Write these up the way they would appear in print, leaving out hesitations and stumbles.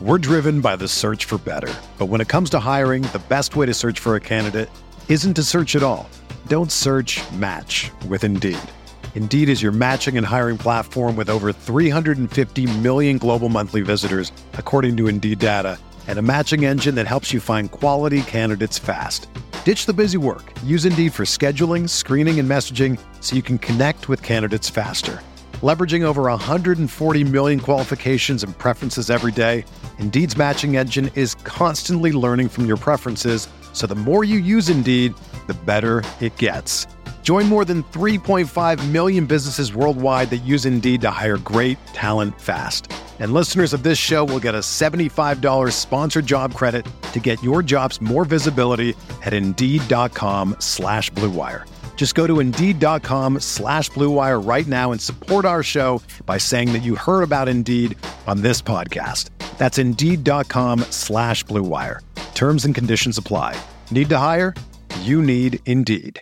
We're driven by the search for better. But when it comes to hiring, the best way to search for a candidate isn't to search at all. Don't search, match with Indeed. Indeed is your matching and hiring platform with over 350 million global monthly visitors, according to Indeed data, and a matching engine that helps you find quality candidates fast. Ditch the busy work. Use Indeed for scheduling, screening, and messaging so you can connect with candidates faster. Leveraging over 140 million qualifications and preferences every day, Indeed's matching engine is constantly learning from your preferences, so the more you use Indeed, the better it gets. Join more than 3.5 million businesses worldwide that use Indeed to hire great talent fast. And listeners of this show will get a $75 sponsored job credit to get your jobs more visibility at Indeed.com/Blue Wire. Just go to Indeed.com/Blue Wire right now and support our show by saying that you heard about Indeed on this podcast. That's Indeed.com/Blue Wire. Terms and conditions apply. Need to hire? You need Indeed.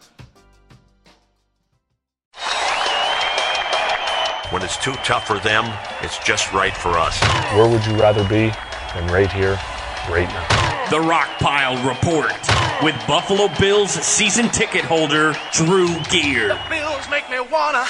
When it's too tough for them, it's just right for us. Where would you rather be than right here, right now? The Rockpile Report with Buffalo Bills season ticket holder Drew Gear. The Bills make me wanna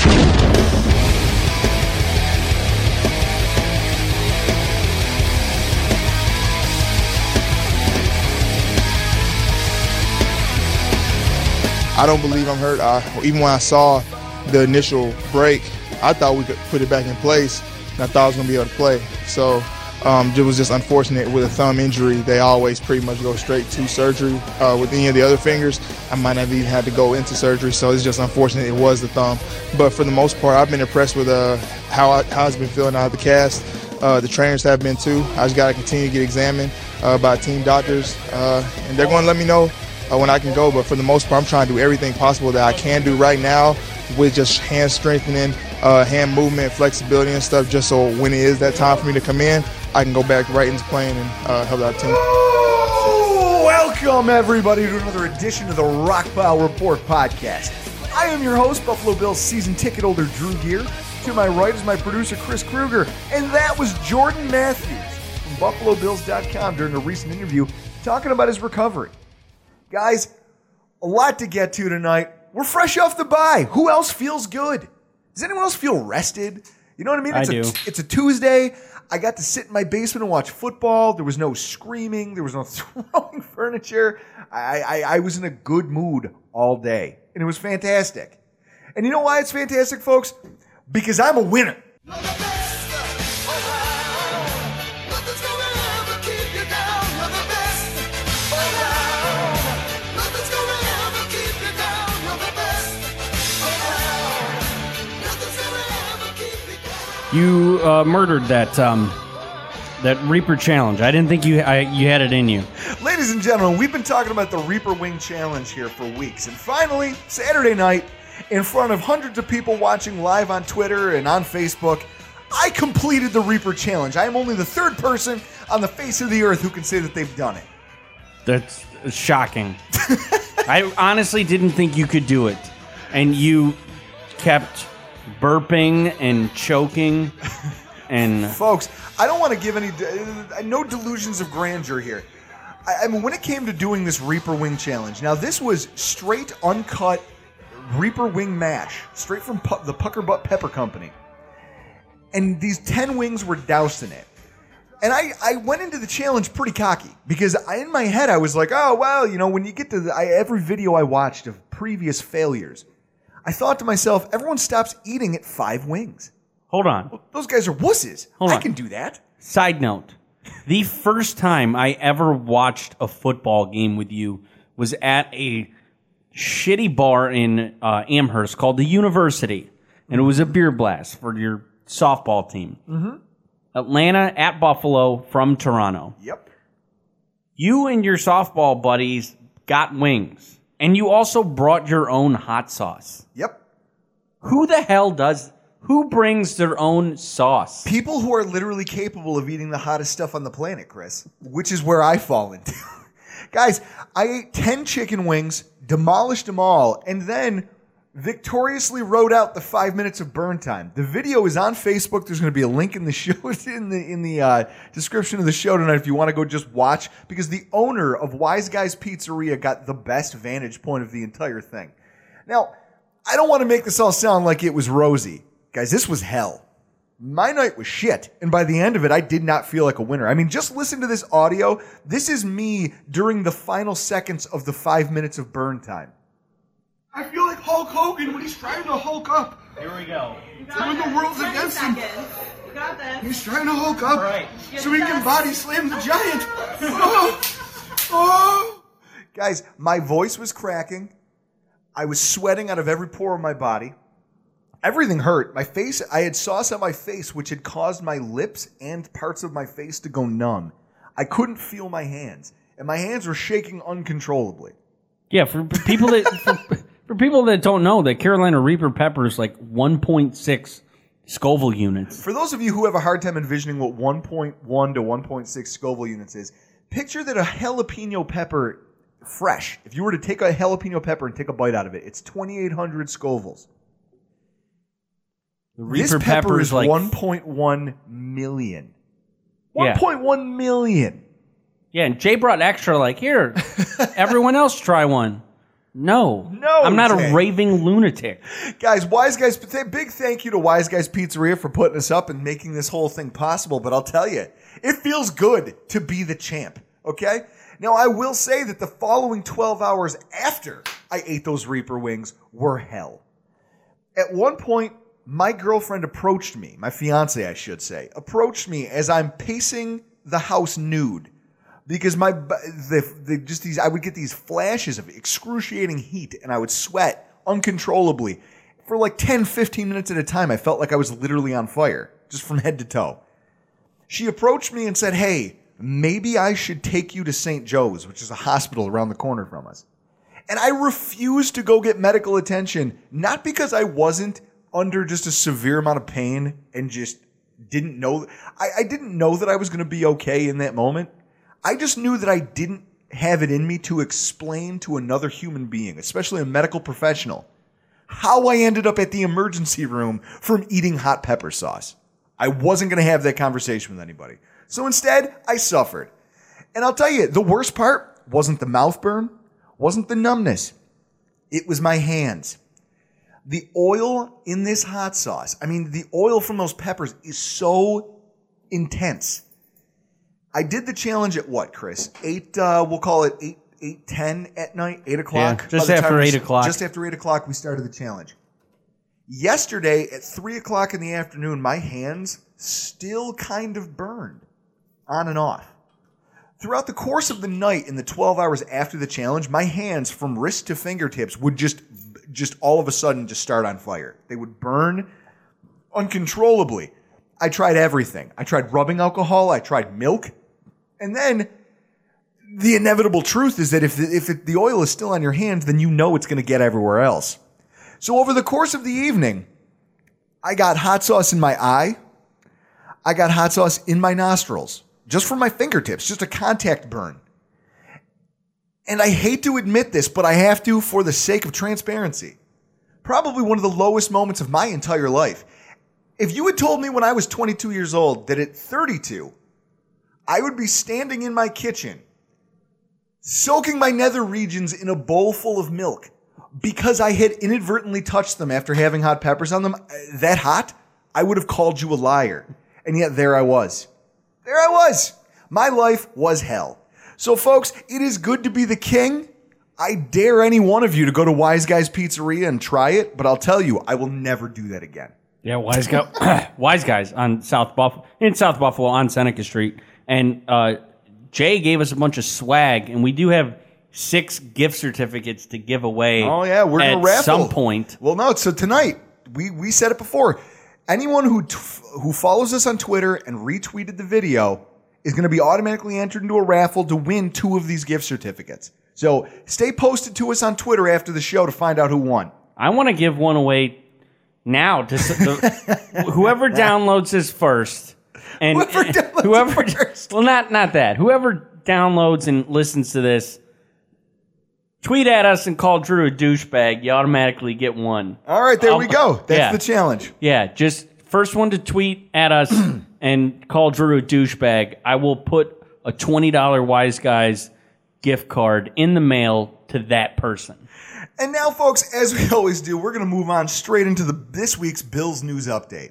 I don't believe I'm hurt. Even when I saw the initial break, I thought we could put it back in place, and I thought I was going to be able to play. So it was just unfortunate with a thumb injury. They always pretty much go straight to surgery. With any of the other fingers, I might not even had to go into surgery, so it's just unfortunate it was the thumb. But for the most part, I've been impressed with how it's been feeling out of the cast. The trainers have been too. I just got to continue to get examined by team doctors, and they're going to let me know when I can go. But for the most part, I'm trying to do everything possible that I can do right now with just hand strengthening, hand movement, flexibility and stuff, just so when it is that time for me to come in, I can go back right into playing and help out the team. Welcome, everybody, to another edition of the Rockpile Report podcast. I am your host, Buffalo Bills season ticket holder Drew Gear. To my right is my producer, Chris Kruger, and that was Jordan Matthews from BuffaloBills.com during a recent interview talking about his recovery. Guys, a lot to get to tonight. We're fresh off the bye. Who else feels good? Does anyone else feel rested? You know what I mean? I do. It's a Tuesday. I got to sit in my basement and watch football. There was no screaming. There was no throwing furniture. I was in a good mood all day, and it was fantastic. And you know why it's fantastic, folks? Because I'm a winner. You murdered that Reaper Challenge. I didn't think you had it in you. Ladies and gentlemen, we've been talking about the Reaper Wing Challenge here for weeks. And finally, Saturday night, in front of hundreds of people watching live on Twitter and on Facebook, I completed the Reaper Challenge. I am only the third person on the face of the earth who can say that they've done it. That's shocking. I honestly didn't think you could do it. And you kept burping and choking and... Folks, I don't want to give any... no delusions of grandeur here. I mean, when it came to doing this Reaper Wing Challenge, now this was straight, uncut Reaper Wing mash, straight from the Pucker Butt Pepper Company. And these 10 wings were doused in it. And I went into the challenge pretty cocky because in my head I was like, oh, well, you know, when you get to every video I watched of previous failures, I thought to myself, everyone stops eating at 5 wings. Hold on. Well, those guys are wusses. Hold on. I can do that. Side note. The first time I ever watched a football game with you was at a shitty bar in Amherst called the University. And it was a beer blast for your softball team. Mm-hmm. Atlanta at Buffalo from Toronto. Yep. You and your softball buddies got wings. And you also brought your own hot sauce. Yep. Who brings their own sauce? People who are literally capable of eating the hottest stuff on the planet, Chris, which is where I fall into. Guys, I ate 10 chicken wings, demolished them all, and then victoriously rode out the 5 minutes of burn time. The video is on Facebook. There's going to be a link in the show in the description of the show tonight if you want to go just watch, because the owner of Wise Guys Pizzeria got the best vantage point of the entire thing. Now, I don't want to make this all sound like it was rosy. Guys, this was hell. My night was shit, and by the end of it, I did not feel like a winner. I mean, just listen to this audio. This is me during the final seconds of the 5 minutes of burn time. I feel like Hulk Hogan when he's trying to Hulk up. Here we go. When the world's against him. You got this. He's trying to Hulk up Right. so he can body slam the giant. Oh. Guys, my voice was cracking. I was sweating out of every pore of my body. Everything hurt. My face, I had sauce on my face, which had caused my lips and parts of my face to go numb. I couldn't feel my hands, and my hands were shaking uncontrollably. Yeah, for people that for people that don't know, that Carolina Reaper pepper is like 1.6 Scoville units. For those of you who have a hard time envisioning what 1.1 to 1.6 Scoville units is, picture that a jalapeno pepper, fresh, if you were to take a jalapeno pepper and take a bite out of it, it's 2,800 Scovilles. The Reaper This pepper is like 1.1 million. Yeah. 1.1 million. Yeah, and Jay brought extra, like, here, everyone else try one. No. I'm not Jay. a raving lunatic. Guys, Wise Guys, big thank you to Wise Guys Pizzeria for putting us up and making this whole thing possible. But I'll tell you, it feels good to be the champ, okay? Now, I will say that the following 12 hours after I ate those Reaper wings were hell. At one point, my girlfriend approached me, my fiance, I should say, approached me as I'm pacing the house nude. Because I would get these flashes of excruciating heat and I would sweat uncontrollably for like 10, 15 minutes at a time. I felt like I was literally on fire, just from head to toe. She approached me and said, hey, maybe I should take you to St. Joe's, which is a hospital around the corner from us. And I refused to go get medical attention, not because I wasn't under just a severe amount of pain and just didn't know. I didn't know that I was going to be okay in that moment. I just knew that I didn't have it in me to explain to another human being, especially a medical professional, how I ended up at the emergency room from eating hot pepper sauce. I wasn't going to have that conversation with anybody. So instead, I suffered. And I'll tell you, the worst part wasn't the mouth burn, wasn't the numbness. It was my hands. The oil in this hot sauce, I mean, the oil from those peppers is so intense. I did the challenge at what, Chris? We'll call it 8:10 at night, 8 o'clock. Yeah, just after 8 o'clock. Just after 8 o'clock, we started the challenge. Yesterday at 3 o'clock in the afternoon, my hands still kind of burned on and off. Throughout the course of the night, in the 12 hours after the challenge, my hands from wrist to fingertips would just all of a sudden just start on fire. They would burn uncontrollably. I tried everything. I tried rubbing alcohol. I tried milk. And then the inevitable truth is that if the oil is still on your hands, then you know it's going to get everywhere else. So over the course of the evening, I got hot sauce in my eye. I got hot sauce in my nostrils, just from my fingertips, just a contact burn. And I hate to admit this, but I have to for the sake of transparency. Probably one of the lowest moments of my entire life. If you had told me when I was 22 years old that at 32, I would be standing in my kitchen, soaking my nether regions in a bowl full of milk because I had inadvertently touched them after having hot peppers on them that hot, I would have called you a liar. And yet there I was. There I was. My life was hell. So folks, it is good to be the king. I dare any one of you to go to Wise Guys Pizzeria and try it, but I'll tell you, I will never do that again. Yeah, Wise Guys on South Buffalo on Seneca Street. And Jay gave us a bunch of swag, and we do have 6 gift certificates to give away. Oh yeah, we're gonna raffle at some point. Well, no, so tonight we said it before. Anyone who follows us on Twitter and retweeted the video is going to be automatically entered into a raffle to win 2 of these gift certificates. So stay posted to us on Twitter after the show to find out who won. I want to give one away now to whoever downloads this first. And whoever first. Well, not that. Whoever downloads and listens to this Tweet at us and call Drew a douchebag. You automatically get one. All right, there we go. That's the challenge. Yeah, just first one to tweet at us and call Drew a douchebag. I will put a $20 Wise Guys gift card in the mail to that person. And now, folks, as we always do, we're going to move on straight into this week's Bills news update.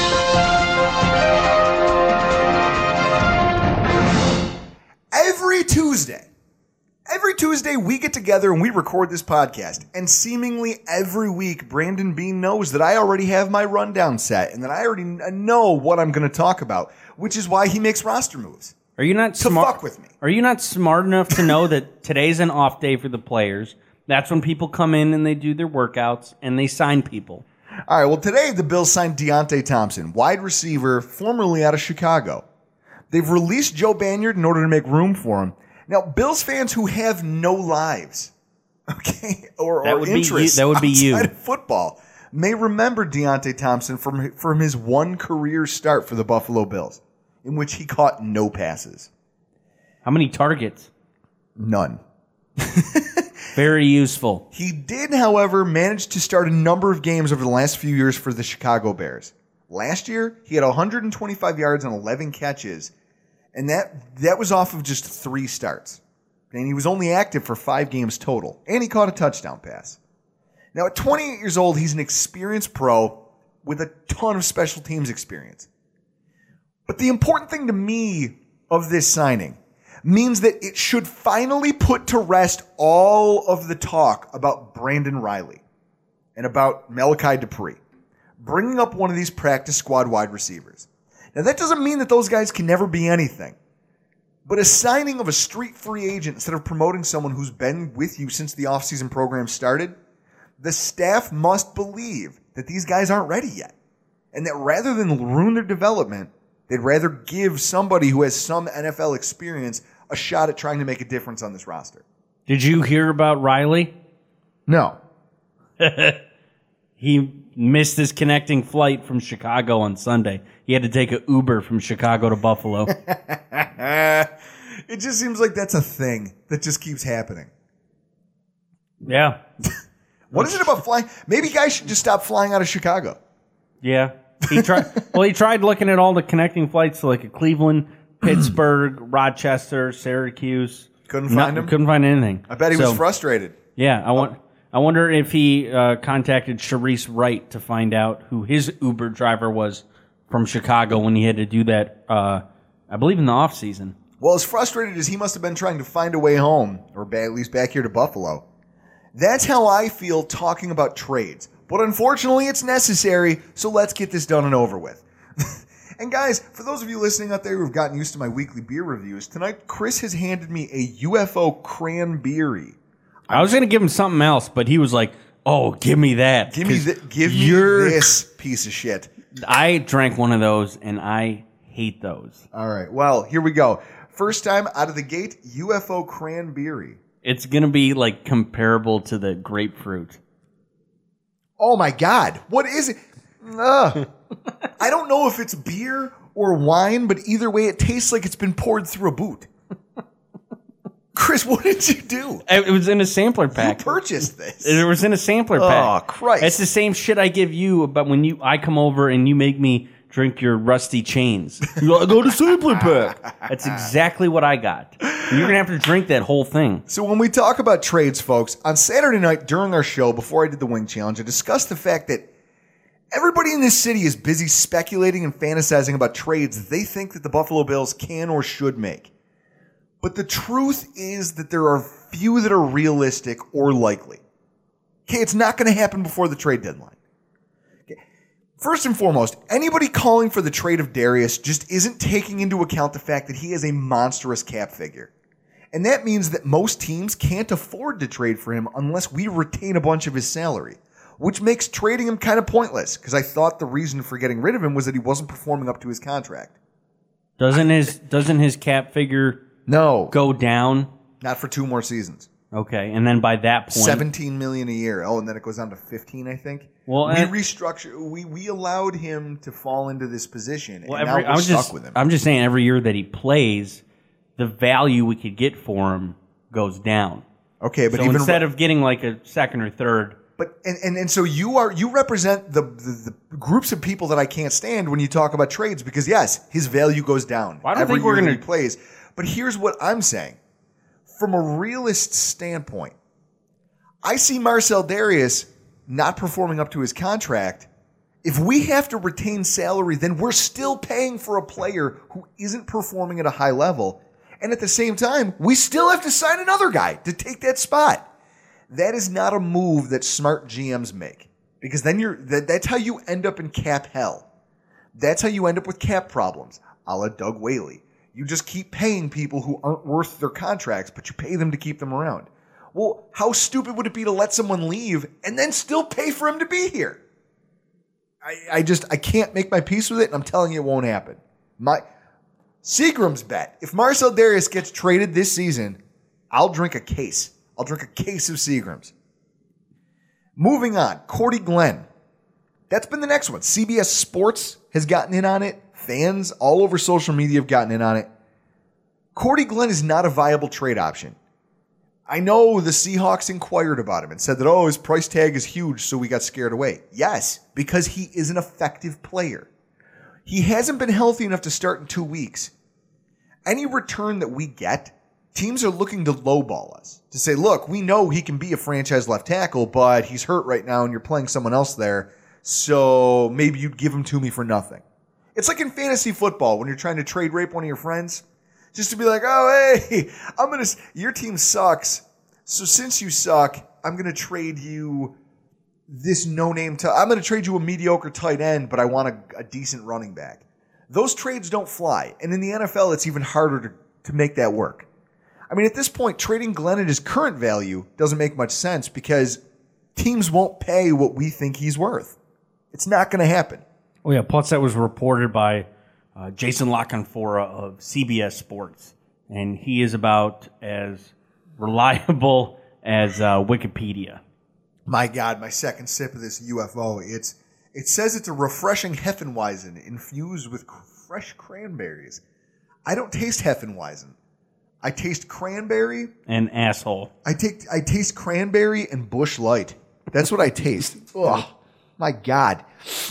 Every Tuesday, we get together and we record this podcast. And seemingly every week, Brandon Beane knows that I already have my rundown set and that I already know what I'm going to talk about, which is why he makes roster moves. Are you not to fuck with me? Are you not smart enough to know that today's an off day for the players? That's when people come in and they do their workouts and they sign people. All right, well, today the Bills signed Deontay Thompson, wide receiver, formerly out of Chicago. They've released Joe Banyard in order to make room for him. Now, Bills fans who have no lives, okay, or interests outside of football may remember Deontay Thompson from his one career start for the Buffalo Bills, in which he caught no passes. How many targets? None. Very useful. He did, however, manage to start a number of games over the last few years for the Chicago Bears. Last year, he had 125 yards and 11 catches, and that was off of just 3 starts. And he was only active for 5 games total, and he caught a touchdown pass. Now, at 28 years old, he's an experienced pro with a ton of special teams experience. But the important thing to me of this signing means that it should finally put to rest all of the talk about Brandon Riley and about Malachi Dupree, bringing up one of these practice squad wide receivers. Now, that doesn't mean that those guys can never be anything, but a signing of a street free agent instead of promoting someone who's been with you since the offseason program started, the staff must believe that these guys aren't ready yet, and that rather than ruin their development, they'd rather give somebody who has some NFL experience a shot at trying to make a difference on this roster. Did you hear about Riley? No. He missed his connecting flight from Chicago on Sunday. He had to take an Uber from Chicago to Buffalo. It just seems like that's a thing that just keeps happening. Yeah. What is it about flying? Maybe guys should just stop flying out of Chicago. Yeah. He tried looking at all the connecting flights to like a Cleveland, Pittsburgh, Rochester, Syracuse. Couldn't find him? Couldn't find anything. I bet he was frustrated. Yeah. I wonder if he contacted Sharice Wright to find out who his Uber driver was from Chicago when he had to do that, I believe, in the offseason. Well, as frustrated as he must have been trying to find a way home, or at least back here to Buffalo, that's how I feel talking about trades. But unfortunately, it's necessary, so let's get this done and over with. And guys, for those of you listening out there who have gotten used to my weekly beer reviews, tonight Chris has handed me a UFO Cranberry. I was going to give him something else, but he was like, oh, give me that. Give me this piece of shit. I drank one of those, and I hate those. All right, well, here we go. First time out of the gate, UFO Cranberry. It's going to be like comparable to the grapefruit. Oh my God, what is it? I don't know if it's beer or wine, but either way, it tastes like it's been poured through a boot. Chris, what did you do? It was in a sampler pack. You purchased this. It was in a sampler pack. Oh, Christ. It's the same shit I give you about when I come over and you make me drink your Rusty Chains. You're like, I got a sampler pack. That's exactly what I got. And you're going to have to drink that whole thing. So when we talk about trades, folks, on Saturday night during our show, before I did the Wing Challenge, I discussed the fact that everybody in this city is busy speculating and fantasizing about trades they think that the Buffalo Bills can or should make. But the truth is that there are few that are realistic or likely. Okay, it's not going to happen before the trade deadline. Okay. First and foremost, anybody calling for the trade of Darius just isn't taking into account the fact that he has a monstrous cap figure. And that means that most teams can't afford to trade for him unless we retain a bunch of his salary, which makes trading him kind of pointless, because I thought the reason for getting rid of him was that he wasn't performing up to his contract. Doesn't his cap figure go down? Not for 2 more seasons. Okay, and then by that point, $17 million a year. Oh, and then it goes down to 15, I think. Well, we restructured. We allowed him to fall into this position, and now we're stuck with him. I'm just saying, every year that he plays, the value we could get for him goes down. Okay, but so even instead of getting like a second or third. But and so you represent the groups of people that I can't stand when you talk about trades because yes, his value goes down. I don't every think we're year going that he plays. But here's what I'm saying. From a realist standpoint, I see Marcell Dareus not performing up to his contract. If we have to retain salary, then we're still paying for a player who isn't performing at a high level. And at the same time, we still have to sign another guy to take that spot. That is not a move that smart GMs make because then that's how you end up in cap hell. That's how you end up with cap problems, a la Doug Whaley. You just keep paying people who aren't worth their contracts, but you pay them to keep them around. Well, how stupid would it be to let someone leave and then still pay for him to be here? I can't make my peace with it, and I'm telling you it won't happen. Seagram's bet. If Marcell Dareus gets traded this season, I'll drink a case. I'll drink a case of Seagram's. Moving on, Cordy Glenn. That's been the next one. CBS Sports has gotten in on it. Fans all over social media have gotten in on it. Cordy Glenn is not a viable trade option. I know the Seahawks inquired about him and said that, his price tag is huge, so we got scared away. Yes, because he is an effective player. He hasn't been healthy enough to start in 2 weeks. Any return that we get, teams are looking to lowball us. To say, look, we know he can be a franchise left tackle, but he's hurt right now and you're playing someone else there, so maybe you'd give him to me for nothing. It's like in fantasy football when you're trying to trade rape one of your friends. Just to be like, hey, your team sucks, so since you suck, I'm going to trade you this no-name I'm going to trade you a mediocre tight end, but I want a decent running back. Those trades don't fly, and in the NFL, it's even harder to make that work. I mean, at this point, trading Glenn at his current value doesn't make much sense because teams won't pay what we think he's worth. It's not going to happen. Oh, yeah, plus that was reported by Jason LaCanfora of CBS Sports, and he is about as reliable as Wikipedia. My God, my second sip of this UFO. It says it's a refreshing Hefeweizen infused with fresh cranberries. I don't taste Hefeweizen. I taste cranberry. And asshole. I taste cranberry and Busch Light. That's what I taste. Oh, my God.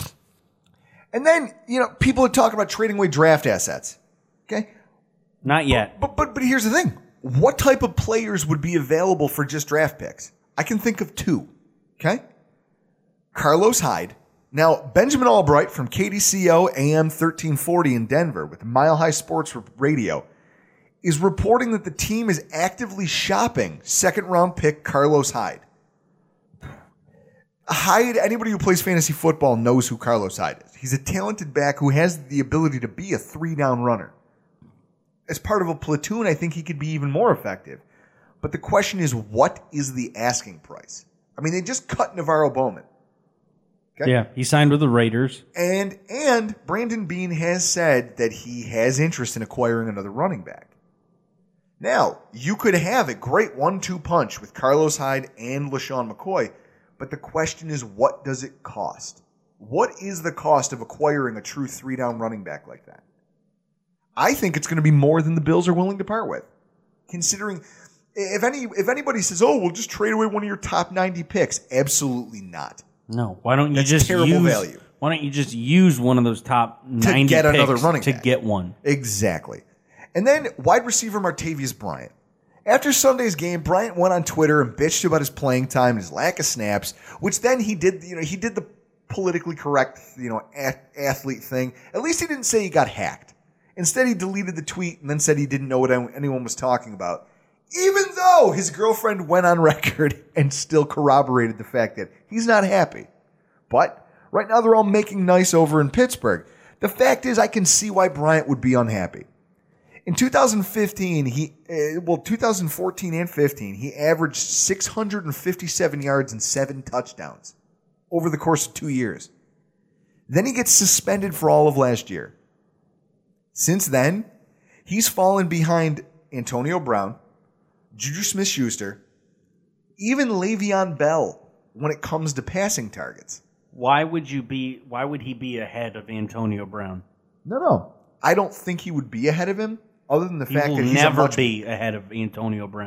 And then, people are talking about trading away draft assets. Okay? Not yet. But here's the thing. What type of players would be available for just draft picks? I can think of two. Okay? Carlos Hyde. Now, Benjamin Albright from KDCO AM 1340 in Denver with Mile High Sports Radio is reporting that the team is actively shopping second-round pick Carlos Hyde. Hyde, anybody who plays fantasy football knows who Carlos Hyde is. He's a talented back who has the ability to be a three-down runner. As part of a platoon, I think he could be even more effective. But the question is, what is the asking price? I mean, they just cut Navarro Bowman. Okay? Yeah, he signed with the Raiders. And Brandon Beane has said that he has interest in acquiring another running back. Now, you could have a great 1-2 punch with Carlos Hyde and LaShawn McCoy, but the question is, what does it cost? What is the cost of acquiring a true three-down running back like that? I think it's going to be more than the Bills are willing to part with. Considering, if anybody says, we'll just trade away one of your top 90 picks, absolutely not. No, why don't you That's just terrible value. Why don't you just use one of those top 90 to get picks another running to back. get one? Exactly. And then wide receiver Martavius Bryant. After Sunday's game, Bryant went on Twitter and bitched about his playing time and his lack of snaps, which then he did the politically correct, athlete thing. At least he didn't say he got hacked. Instead, he deleted the tweet and then said he didn't know what anyone was talking about, even though his girlfriend went on record and still corroborated the fact that he's not happy. But right now, they're all making nice over in Pittsburgh. The fact is, I can see why Bryant would be unhappy. In 2014 and 15, he averaged 657 yards and 7 touchdowns over the course of 2 years. Then he gets suspended for all of last year. Since then, he's fallen behind Antonio Brown, Juju Smith-Schuster, even Le'Veon Bell when it comes to passing targets. Why would he be ahead of Antonio Brown? No. I don't think he would be ahead of him, other than the fact that he will never be ahead of Antonio Brown.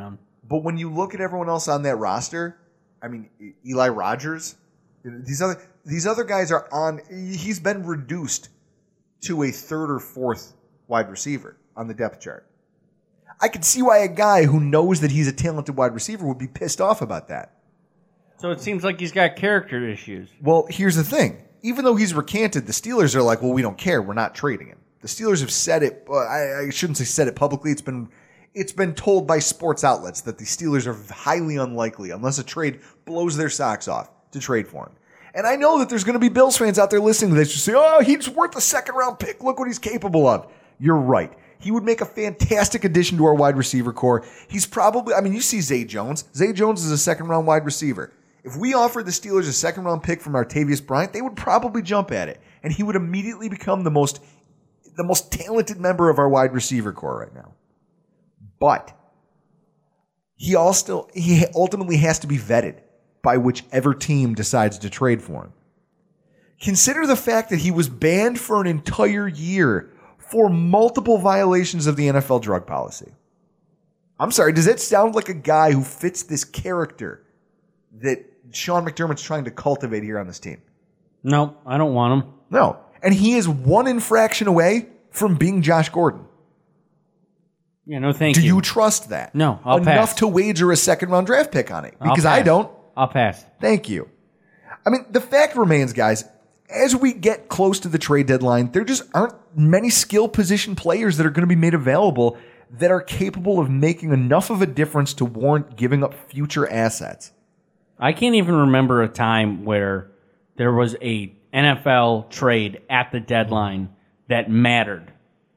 But when you look at everyone else on that roster, I mean, Eli Rogers, these other guys are on. He's been reduced to a third or fourth wide receiver on the depth chart. I could see why a guy who knows that he's a talented wide receiver would be pissed off about that. So it seems like he's got character issues. Well, here's the thing. Even though he's recanted, the Steelers are like, well, we don't care. We're not trading him. The Steelers have said it. I shouldn't say said it publicly. It's been told by sports outlets that the Steelers are highly unlikely, unless a trade blows their socks off, to trade for him. And I know that there's going to be Bills fans out there listening to this who say, oh, he's worth a second-round pick. Look what he's capable of. You're right. He would make a fantastic addition to our wide receiver core. He's probably, you see Zay Jones. Zay Jones is a second-round wide receiver. If we offered the Steelers a second-round pick from Artavius Bryant, they would probably jump at it. And he would immediately become the most talented member of our wide receiver core right now. But he ultimately has to be vetted by whichever team decides to trade for him. Consider the fact that he was banned for an entire year for multiple violations of the NFL drug policy. I'm sorry, does that sound like a guy who fits this character that Sean McDermott's trying to cultivate here on this team? No, I don't want him. No. And he is one infraction away from being Josh Gordon. Yeah, no thank you. Do you trust that? No, I'll pass. Enough to wager a second-round draft pick on it? Because I don't. I'll pass. Thank you. The fact remains, guys, as we get close to the trade deadline, there just aren't many skill position players that are going to be made available that are capable of making enough of a difference to warrant giving up future assets. I can't even remember a time where there was a NFL trade at the deadline that mattered.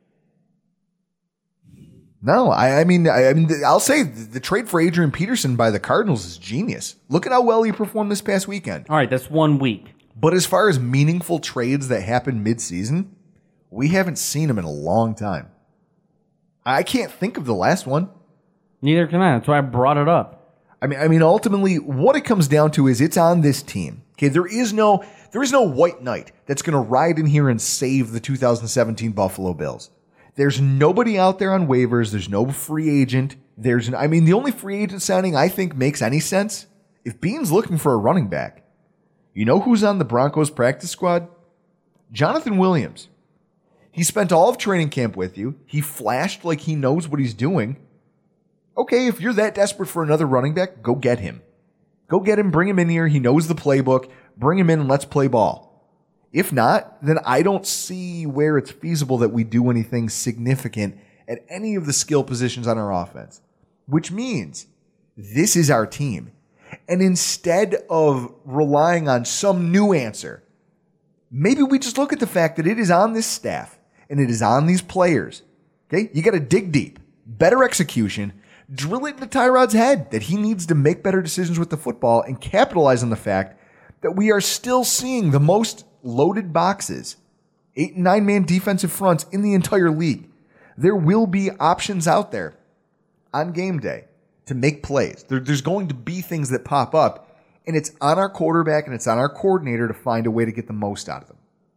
No, I'll say the trade for Adrian Peterson by the Cardinals is genius. Look at how well he performed this past weekend. All right, that's 1 week. But as far as meaningful trades that happen mid-season, we haven't seen them in a long time. I can't think of the last one. Neither can I. That's why I brought it up. Ultimately, what it comes down to is it's on this team. Okay, there is no white knight that's going to ride in here and save the 2017 Buffalo Bills. There's nobody out there on waivers. There's no free agent. The only free agent signing I think makes any sense, if Beane's looking for a running back, you know who's on the Broncos practice squad? Jonathan Williams. He spent all of training camp with you. He flashed like he knows what he's doing. Okay, if you're that desperate for another running back, go get him. Go get him, bring him in here. He knows the playbook. Bring him in and let's play ball. If not, then I don't see where it's feasible that we do anything significant at any of the skill positions on our offense, which means this is our team. And instead of relying on some new answer, maybe we just look at the fact that it is on this staff and it is on these players. Okay, you got to dig deep, better execution, drill it into Tyrod's head that he needs to make better decisions with the football and capitalize on the fact that we are still seeing the most loaded boxes, 8 and 9 man defensive fronts in the entire league. There will be options out there on game day to make plays. There's going to be things that pop up, and it's on our quarterback and it's on our coordinator to find a way to get the most out of them.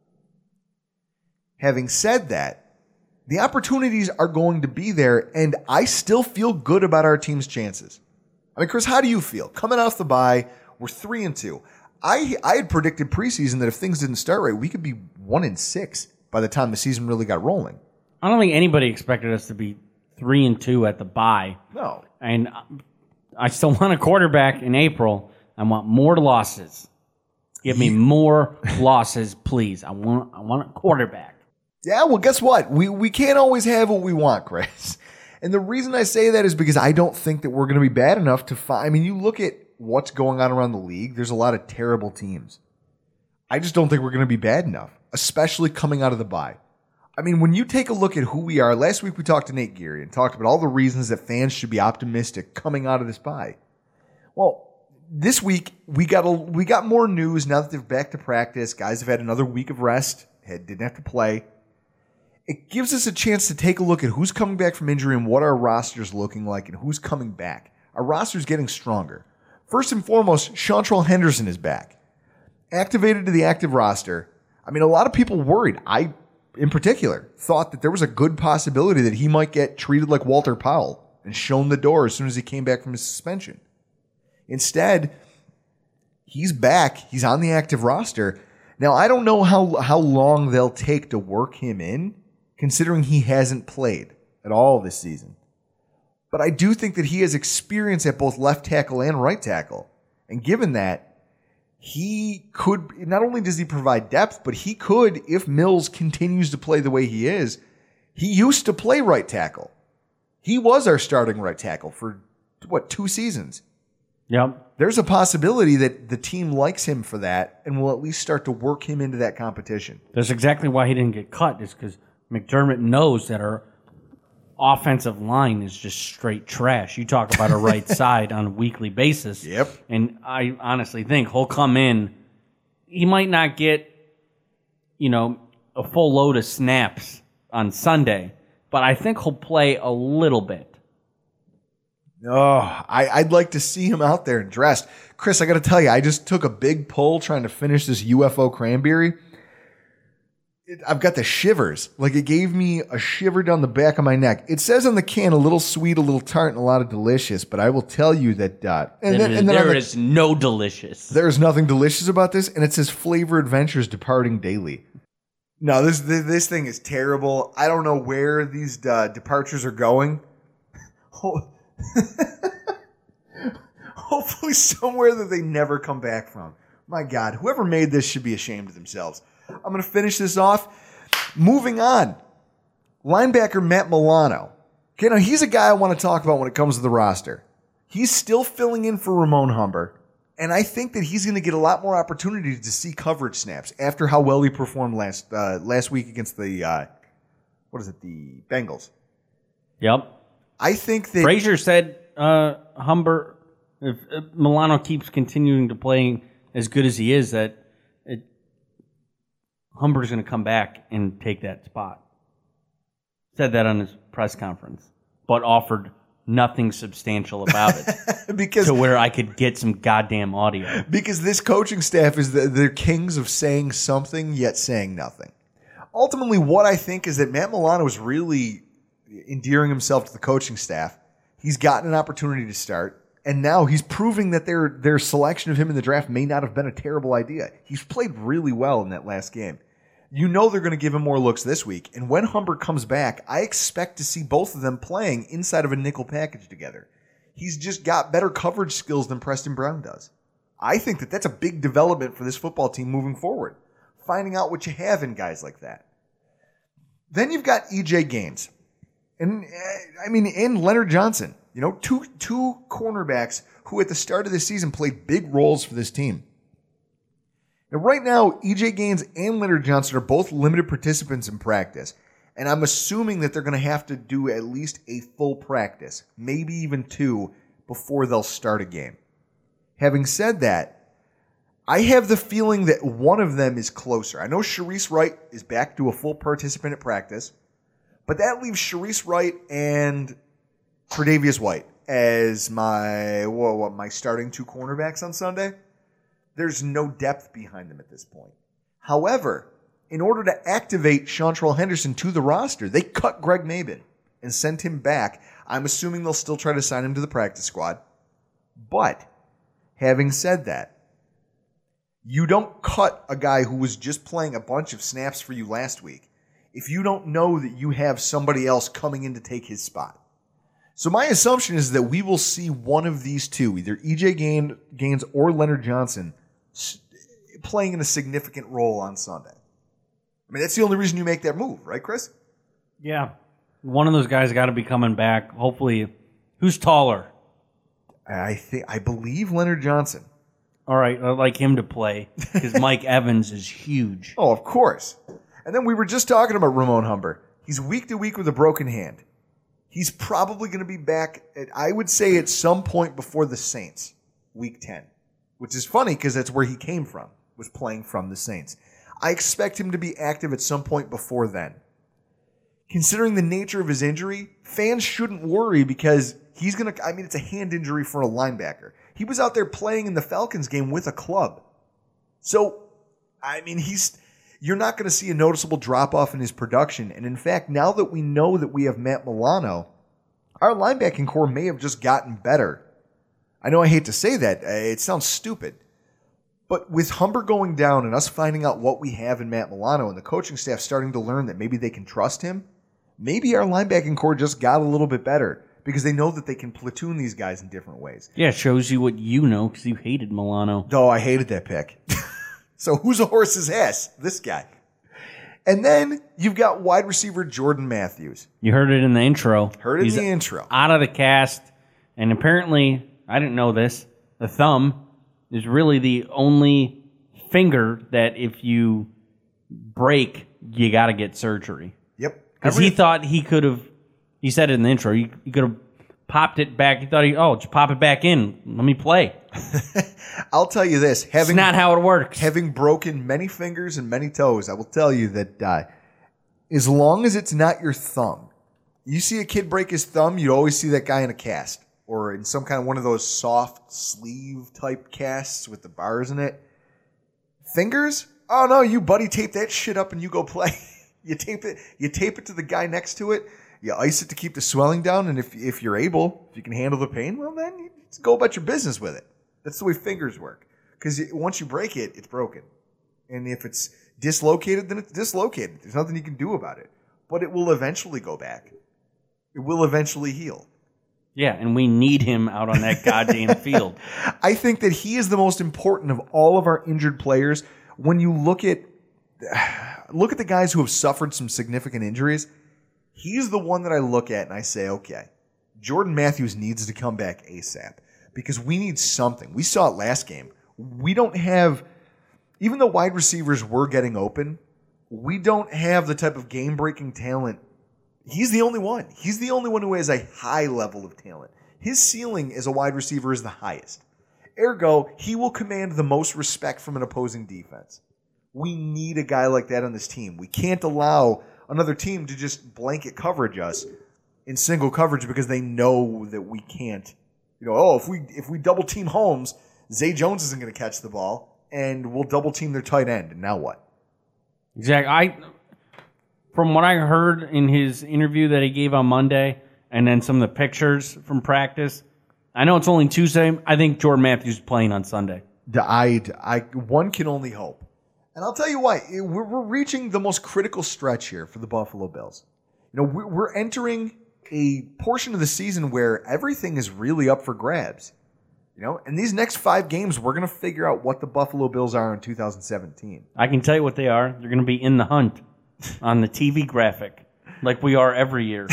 Having said that, the opportunities are going to be there, and I still feel good about our team's chances. Chris, how do you feel? Coming off the bye, we're 3-2. I had predicted preseason that if things didn't start right, we could be 1-6 by the time the season really got rolling. I don't think anybody expected us to be 3-2 at the bye. No. And I still want a quarterback in April. I want more losses. Give me more losses, please. I want a quarterback. Yeah, well, guess what? We can't always have what we want, Chris. And the reason I say that is because I don't think that we're going to be bad enough to find. You look at what's going on around the league. There's a lot of terrible teams. I just don't think we're going to be bad enough, especially coming out of the bye. When you take a look at who we are, last week we talked to Nate Geary and talked about all the reasons that fans should be optimistic coming out of this bye. Well, this week we got more news now that they're back to practice. Guys have had another week of rest, didn't have to play. It gives us a chance to take a look at who's coming back from injury and what our roster's looking like and who's coming back. Our roster's getting stronger. First and foremost, Shantrell Henderson is back. Activated to the active roster. A lot of people worried. I, in particular, thought that there was a good possibility that he might get treated like Walter Powell and shown the door as soon as he came back from his suspension. Instead, he's back. He's on the active roster. Now, I don't know how long they'll take to work him in, considering he hasn't played at all this season. But I do think that he has experience at both left tackle and right tackle. And given that, he could, not only does he provide depth, but he could, if Mills continues to play the way he is, he used to play right tackle. He was our starting right tackle for, 2 seasons? Yep. There's a possibility that the team likes him for that and will at least start to work him into that competition. That's exactly why he didn't get cut, is because McDermott knows that our offensive line is just straight trash. You talk about a right side on a weekly basis. Yep. And I honestly think he'll come in. He might not get, a full load of snaps on Sunday, but I think he'll play a little bit. Oh, I'd like to see him out there and dressed. Chris, I got to tell you, I just took a big pull trying to finish this UFO cranberry. I've got the shivers. Like, it gave me a shiver down the back of my neck. It says on the can, a little sweet, a little tart, and a lot of delicious, but I will tell you that... there is no delicious. There's nothing delicious about this, and it says Flavor Adventures departing daily. No, this thing is terrible. I don't know where these departures are going. Hopefully somewhere that they never come back from. My God, whoever made this should be ashamed of themselves. I'm going to finish this off. Moving on. Linebacker Matt Milano. Okay, now he's a guy I want to talk about when it comes to the roster. He's still filling in for Ramon Humber, and I think that he's going to get a lot more opportunity to see coverage snaps after how well he performed last week against the Bengals. Yep. I think that Frazier said Humber, if Milano keeps continuing to play as good as he is, that Humber's going to come back and take that spot. Said that on his press conference, but offered nothing substantial about it because to where I could get some goddamn audio. Because this coaching staff is they're kings of saying something yet saying nothing. Ultimately, what I think is that Matt Milano is really endearing himself to the coaching staff. He's gotten an opportunity to start, and now he's proving that their selection of him in the draft may not have been a terrible idea. He's played really well in that last game. You know they're going to give him more looks this week, and when Humber comes back, I expect to see both of them playing inside of a nickel package together. He's just got better coverage skills than Preston Brown does. I think that that's a big development for this football team moving forward, finding out what you have in guys like that. Then you've got E.J. Gaines. And Leonard Johnson, two cornerbacks who at the start of the season played big roles for this team. Now, right now, E.J. Gaines and Leonard Johnson are both limited participants in practice, and I'm assuming that they're going to have to do at least a full practice, maybe even 2, before they'll start a game. Having said that, I have the feeling that one of them is closer. I know Sharice Wright is back to a full participant at practice, but that leaves Sharice Wright and Tre'Davious White as my starting 2 cornerbacks on Sunday. There's no depth behind them at this point. However, in order to activate Seantrell Henderson to the roster, they cut Greg Mabin and sent him back. I'm assuming they'll still try to sign him to the practice squad. But having said that, you don't cut a guy who was just playing a bunch of snaps for you last week if you don't know that you have somebody else coming in to take his spot. So my assumption is that we will see one of these two, either E.J. Gaines or Leonard Johnson, playing in a significant role on Sunday. I mean, that's the only reason you make that move, right, Chris? Yeah. One of those guys got to be coming back. Hopefully, who's taller? I believe Leonard Johnson. All right, I'd like him to play because Mike Evans is huge. Oh, of course. And then we were just talking about Ramon Humber. He's week to week with a broken hand. He's probably going to be back, I would say, at some point before the Saints, week 10, which is funny because that's where he came from, was playing from the Saints. I expect him to be active at some point before then. Considering the nature of his injury, fans shouldn't worry because it's a hand injury for a linebacker. He was out there playing in the Falcons game with a club. So, you're not going to see a noticeable drop-off in his production. And in fact, now that we know that we have Matt Milano, our linebacking core may have just gotten better. I know I hate to say that. It sounds stupid. But with Humber going down and us finding out what we have in Matt Milano and the coaching staff starting to learn that maybe they can trust him, maybe our linebacking core just got a little bit better because they know that they can platoon these guys in different ways. Yeah, it shows you what you know because you hated Milano. Oh, I hated that pick. So who's a horse's ass? This guy. And then you've got wide receiver Jordan Matthews. You heard it in the intro. He's in the intro. Out of the cast, and apparently, I didn't know this, the thumb is really the only finger that if you break, you got to get surgery. Yep. Because he thought he could have, he said it in the intro, he could have popped it back. He thought, just pop it back in. Let me play. I'll tell you this. It's not how it works. Having broken many fingers and many toes, I will tell you that as long as it's not your thumb, you see a kid break his thumb, you always see that guy in a cast or in some kind of one of those soft sleeve type casts with the bars in it. Fingers? Oh no, you buddy tape that shit up and you go play. You tape it to the guy next to it. You ice it to keep the swelling down, and if you're able, if you can handle the pain, well then you just go about your business with it. That's the way fingers work. Because once you break it, it's broken. And if it's dislocated, then it's dislocated. There's nothing you can do about it. But it will eventually go back. It will eventually heal. Yeah, and we need him out on that goddamn field. I think that he is the most important of all of our injured players. When you look at the guys who have suffered some significant injuries, he's the one that I look at and I say, okay, Jordan Matthews needs to come back ASAP because we need something. We saw it last game. We don't have, even though wide receivers were getting open, we don't have the type of game-breaking talent. He's the only one. He's the only one who has a high level of talent. His ceiling as a wide receiver is the highest. Ergo, he will command the most respect from an opposing defense. We need a guy like that on this team. We can't allow another team to just blanket coverage us in single coverage because they know that we can't. If we double team Holmes, Zay Jones isn't going to catch the ball, and we'll double team their tight end. And now what? Exactly. From what I heard in his interview that he gave on Monday, and then some of the pictures from practice, I know it's only Tuesday. I think Jordan Matthews is playing on Sunday. One can only hope. And I'll tell you why. We're reaching the most critical stretch here for the Buffalo Bills. We're entering a portion of the season where everything is really up for grabs. And these next 5 games, we're going to figure out what the Buffalo Bills are in 2017. I can tell you what they are. They're going to be in the hunt on the TV graphic, like we are every year.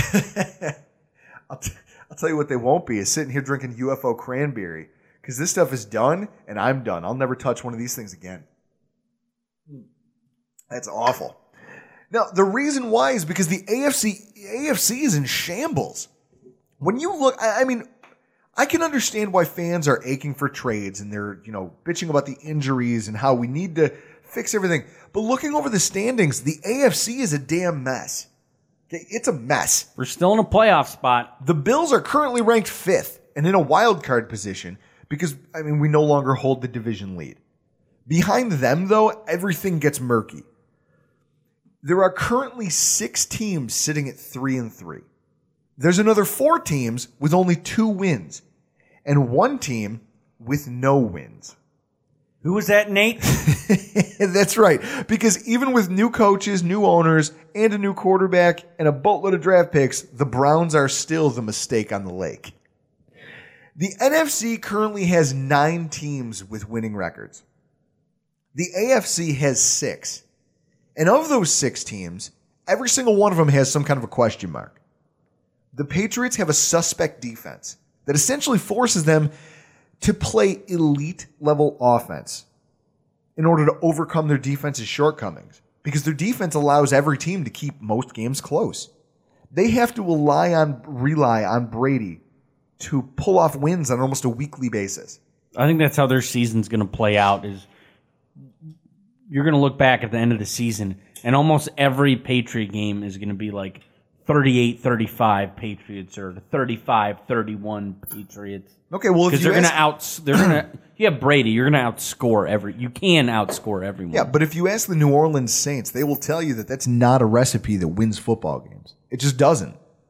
I'll tell you what they won't be is sitting here drinking UFO cranberry because this stuff is done, and I'm done. I'll never touch one of these things again. That's awful. Now, the reason why is because the AFC is in shambles. When you look, I can understand why fans are aching for trades and they're, bitching about the injuries and how we need to fix everything. But looking over the standings, the AFC is a damn mess. Okay, it's a mess. We're still in a playoff spot. The Bills are currently ranked 5th and in a wild card position because, we no longer hold the division lead. Behind them, though, everything gets murky. There are currently 6 teams sitting at 3-3. There's another 4 teams with only 2 wins, and 1 team with no wins. Who was that, Nate? That's right, because even with new coaches, new owners, and a new quarterback, and a boatload of draft picks, the Browns are still the mistake on the lake. The NFC currently has 9 teams with winning records. The AFC has 6. And of those 6 teams, every single one of them has some kind of a question mark. The Patriots have a suspect defense that essentially forces them to play elite-level offense in order to overcome their defense's shortcomings because their defense allows every team to keep most games close. They have to rely on Brady to pull off wins on almost a weekly basis. I think that's how their season's going to play out is you're going to look back at the end of the season, and almost every Patriot game is going to be like 38-35 Patriots or 35-31 Patriots. Okay, well, if they're going to you have Brady, you're going to outscore everyone. Yeah, but if you ask the New Orleans Saints, they will tell you that that's not a recipe that wins football games. It just doesn't.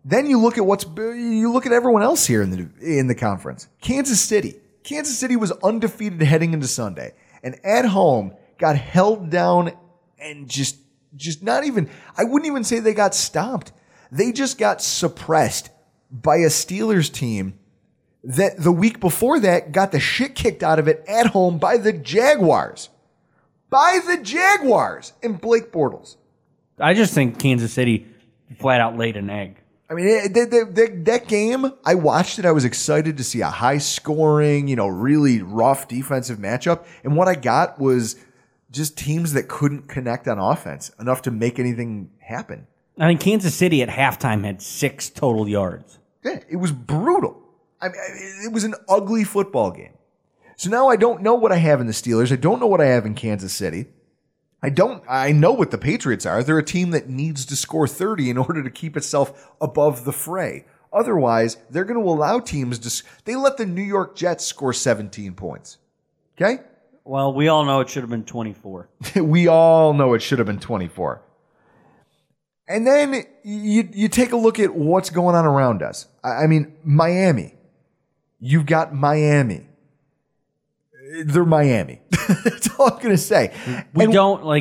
Then you look at everyone else here in the conference. Kansas City. Kansas City was undefeated heading into Sunday, and at home got held down and just not even, I wouldn't even say they got stomped. They just got suppressed by a Steelers team that the week before that got the shit kicked out of it at home by the Jaguars. By the Jaguars and Blake Bortles. I just think Kansas City flat out laid an egg. I mean, that game, I watched it. I was excited to see a high-scoring, really rough defensive matchup. And what I got was just teams that couldn't connect on offense enough to make anything happen. I mean, Kansas City at halftime had 6 total yards. Yeah, it was brutal. I mean, it was an ugly football game. So now I don't know what I have in the Steelers. I don't know what I have in Kansas City. I know what the Patriots are. They're a team that needs to score 30 in order to keep itself above the fray. Otherwise, they're going to allow teams to... They let the New York Jets score 17 points. Okay? Well, we all know it should have been 24. We all know it should have been 24. And then you take a look at what's going on around us. I mean, Miami. You've got Miami. They're Miami. That's all I'm going to say. They have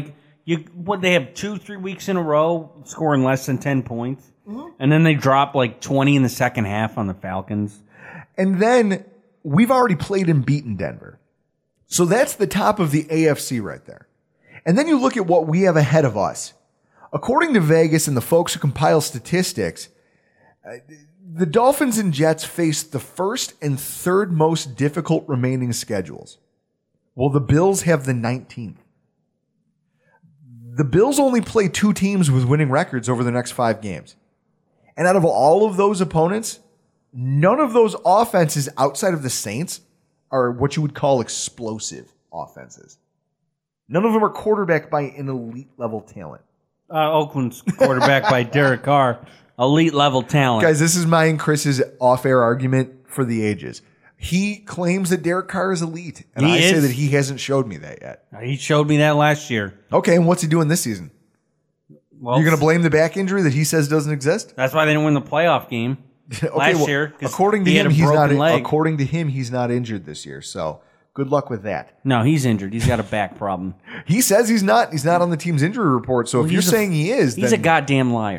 2-3 weeks in a row scoring less than 10 points. Mm-hmm. And then they drop like 20 in the second half on the Falcons. And then we've already played and beaten Denver. So that's the top of the AFC right there. And then you look at what we have ahead of us. According to Vegas and the folks who compile statistics, the Dolphins and Jets face the first and third most difficult remaining schedules. Well, the Bills have the 19th. The Bills only play 2 teams with winning records over the next 5 games. And out of all of those opponents, none of those offenses outside of the Saints are what you would call explosive offenses. None of them are quarterbacked by an elite level talent. Oakland's quarterback by Derek Carr, elite level talent. Guys, this is my and Chris's off-air argument for the ages. He claims that Derek Carr is elite, and I say that he hasn't showed me that yet. He showed me that last year. Okay, and what's he doing this season? Well, you're going to blame the back injury that he says doesn't exist? That's why they didn't win the playoff game last year. According to him, according to him, he's not injured this year. So good luck with that. No, he's injured. He's got a back problem. He says he's not. He's not on the team's injury report. So if you're saying he is, he's a goddamn liar.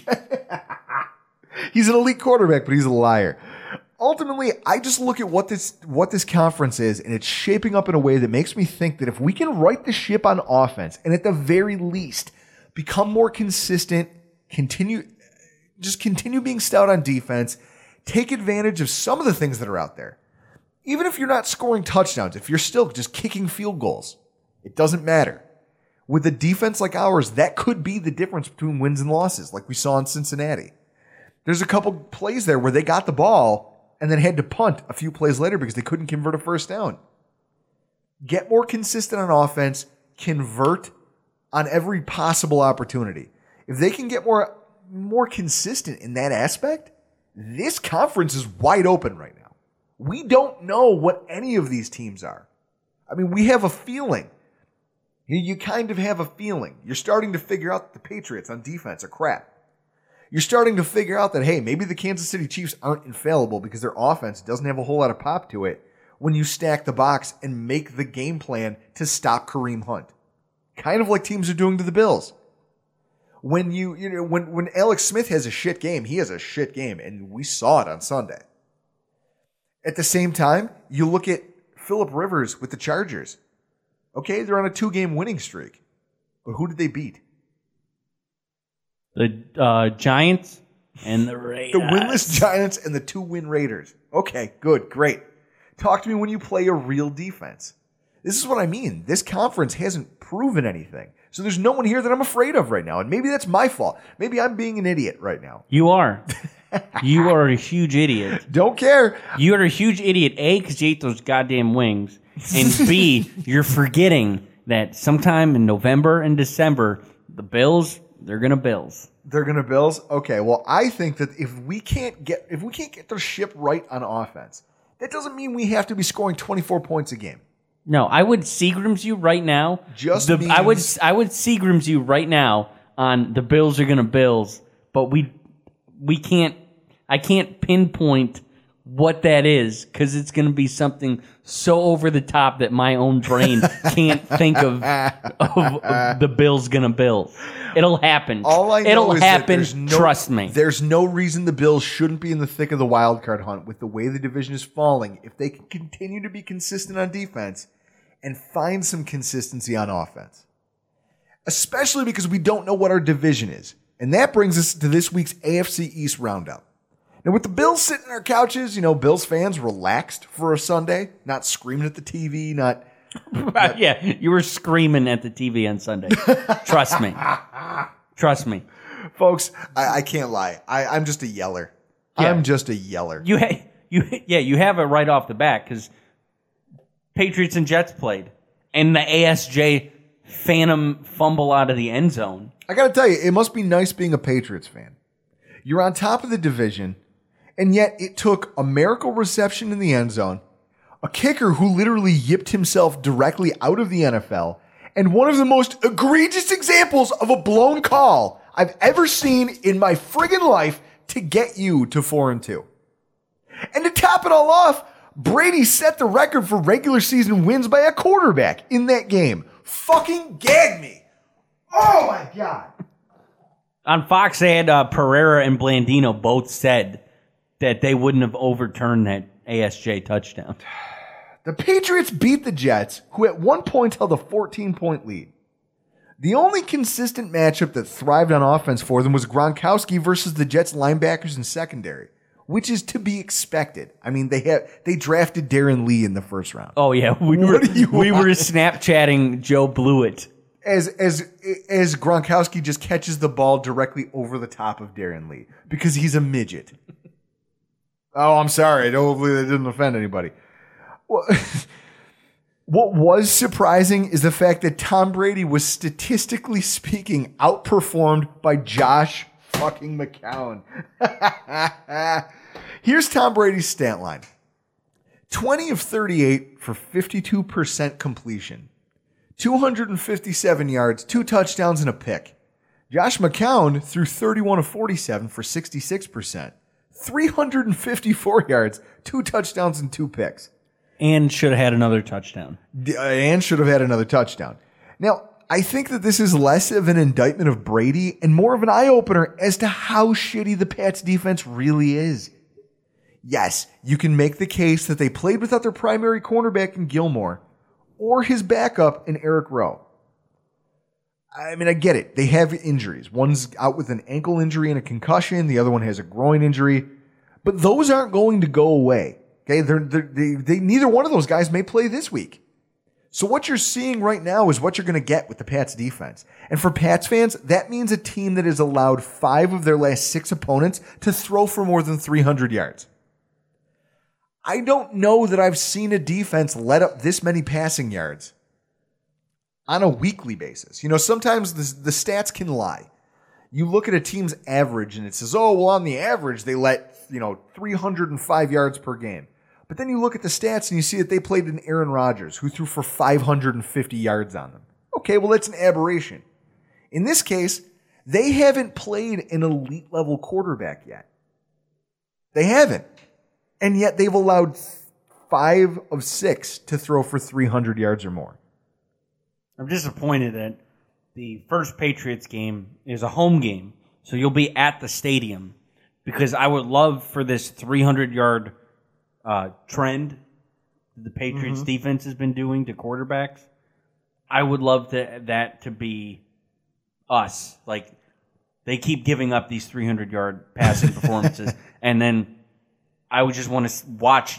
He's an elite quarterback, but he's a liar. Ultimately, I just look at what this conference is, and it's shaping up in a way that makes me think that if we can right the ship on offense, and at the very least become more consistent, continue being stout on defense, take advantage of some of the things that are out there. Even if you're not scoring touchdowns, if you're still just kicking field goals, it doesn't matter. With a defense like ours, that could be the difference between wins and losses, like we saw in Cincinnati. There's a couple plays there where they got the ball and then had to punt a few plays later because they couldn't convert a first down. Get more consistent on offense, convert on every possible opportunity. If they can get more consistent in that aspect, this conference is wide open right now. We don't know what any of these teams are. I mean, we have a feeling. You kind of have a feeling. You're starting to figure out that the Patriots on defense are crap. You're starting to figure out that, hey, maybe the Kansas City Chiefs aren't infallible because their offense doesn't have a whole lot of pop to it when you stack the box and make the game plan to stop Kareem Hunt. Kind of like teams are doing to the Bills. When when Alex Smith has a shit game, he has a shit game, and we saw it on Sunday. At the same time, you look at Phillip Rivers with the Chargers. Okay, they're on a 2-game winning streak. But who did they beat? The Giants and the Raiders. The winless Giants and the 2-win Raiders. Okay, good, great. Talk to me when you play a real defense. This is what I mean. This conference hasn't proven anything. So there's no one here that I'm afraid of right now. And maybe that's my fault. Maybe I'm being an idiot right now. You are. You are a huge idiot. Don't care. You are a huge idiot, A, because you ate those goddamn wings. And B, you're forgetting that sometime in November and December, the Bills, they're going to Bills. They're going to Bills? Okay, well, I think that if we can't get the ship right on offense, that doesn't mean we have to be scoring 24 points a game. No, I would Seagrams you right now. I would Seagrams you right now on the Bills are going to Bills, but I can't pinpoint what that is because it's going to be something so over the top that my own brain can't think of the Bills going to bill. It'll happen. All I know It'll is happen. that Trust me. There's no reason the Bills shouldn't be in the thick of the wild card hunt with the way the division is falling if they can continue to be consistent on defense and find some consistency on offense. Especially because we don't know what our division is. And that brings us to this week's AFC East roundup. Now, with the Bills sitting on our couches, Bills fans relaxed for a Sunday, not screaming at the TV, not... Yeah, you were screaming at the TV on Sunday. Trust me. Trust me. Folks, I can't lie. I'm just a yeller. Yeah. I'm just a yeller. You have it right off the bat because Patriots and Jets played, and the ASJ phantom fumble out of the end zone. I got to tell you, it must be nice being a Patriots fan. You're on top of the division, and yet it took a miracle reception in the end zone, a kicker who literally yipped himself directly out of the NFL, and one of the most egregious examples of a blown call I've ever seen in my friggin' life to get you to 4-2. And to top it all off, Brady set the record for regular season wins by a quarterback in that game. Fucking gag me. Oh my God. On Fox, they had Pereira and Blandino both said that they wouldn't have overturned that ASJ touchdown. The Patriots beat the Jets, who at one point held a 14-point lead. The only consistent matchup that thrived on offense for them was Gronkowski versus the Jets linebackers and secondary, which is to be expected. I mean, they drafted Darren Lee in the first round. Oh yeah, we were Snapchatting Joe Blewett as Gronkowski just catches the ball directly over the top of Darren Lee because he's a midget. Oh, I'm sorry. Hopefully that didn't offend anybody. Well, what was surprising is the fact that Tom Brady was statistically speaking outperformed by Josh fucking McCown. Here's Tom Brady's stat line. 20 of 38 for 52% completion. 257 yards, 2 touchdowns, and a pick. Josh McCown threw 31 of 47 for 66%. 354 yards, 2 touchdowns, and 2 picks. and should have had another touchdown. Now, I think that this is less of an indictment of Brady and more of an eye-opener as to how shitty the Pats defense really is. Yes, you can make the case that they played without their primary cornerback in Gilmore or his backup in Eric Rowe. I mean, I get it. They have injuries. One's out with an ankle injury and a concussion. The other one has a groin injury. But those aren't going to go away. Okay, they neither one of those guys may play this week. So what you're seeing right now is what you're going to get with the Pats defense. And for Pats fans, that means a team that has allowed 5 of their last 6 opponents to throw for more than 300 yards. I don't know that I've seen a defense let up this many passing yards on a weekly basis. You know, sometimes the stats can lie. You look at a team's average and it says, oh, well, on the average, they let, 305 yards per game. But then you look at the stats and you see that they played an Aaron Rodgers who threw for 550 yards on them. Okay, well, that's an aberration. In this case, they haven't played an elite level quarterback yet. They haven't. And yet they've allowed 5 of 6 to throw for 300 yards or more. I'm disappointed that the first Patriots game is a home game, so you'll be at the stadium, because I would love for this 300-yard trend the Patriots defense has been doing to quarterbacks. I would love that to be us. Like, they keep giving up these 300-yard passing performances, and then I would just want to watch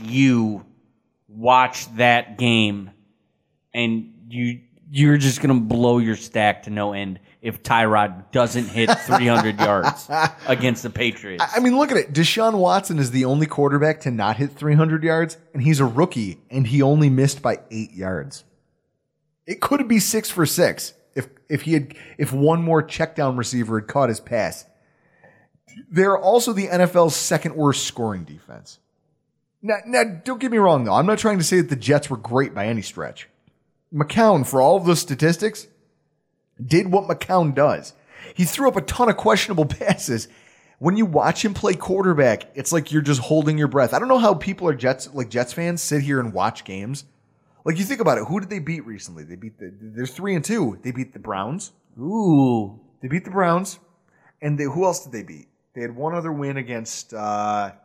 that game, and you're just going to blow your stack to no end if Tyrod doesn't hit 300 yards against the Patriots. I mean, look at it. Deshaun Watson is the only quarterback to not hit 300 yards, and he's a rookie, and he only missed by 8 yards. It could be 6 for 6 if one more checkdown receiver had caught his pass. They're also the NFL's second worst scoring defense. Now, don't get me wrong, though. I'm not trying to say that the Jets were great by any stretch. McCown, for all of those statistics, did what McCown does. He threw up a ton of questionable passes, When you watch him play quarterback, it's like you're just holding your breath. I don't know how people are Jets fans sit here and watch games. Like, you think about it. Who did they beat recently? They're 3-2. They beat the Browns. Ooh. They beat the Browns. And who else did they beat? They had one other win against... I'll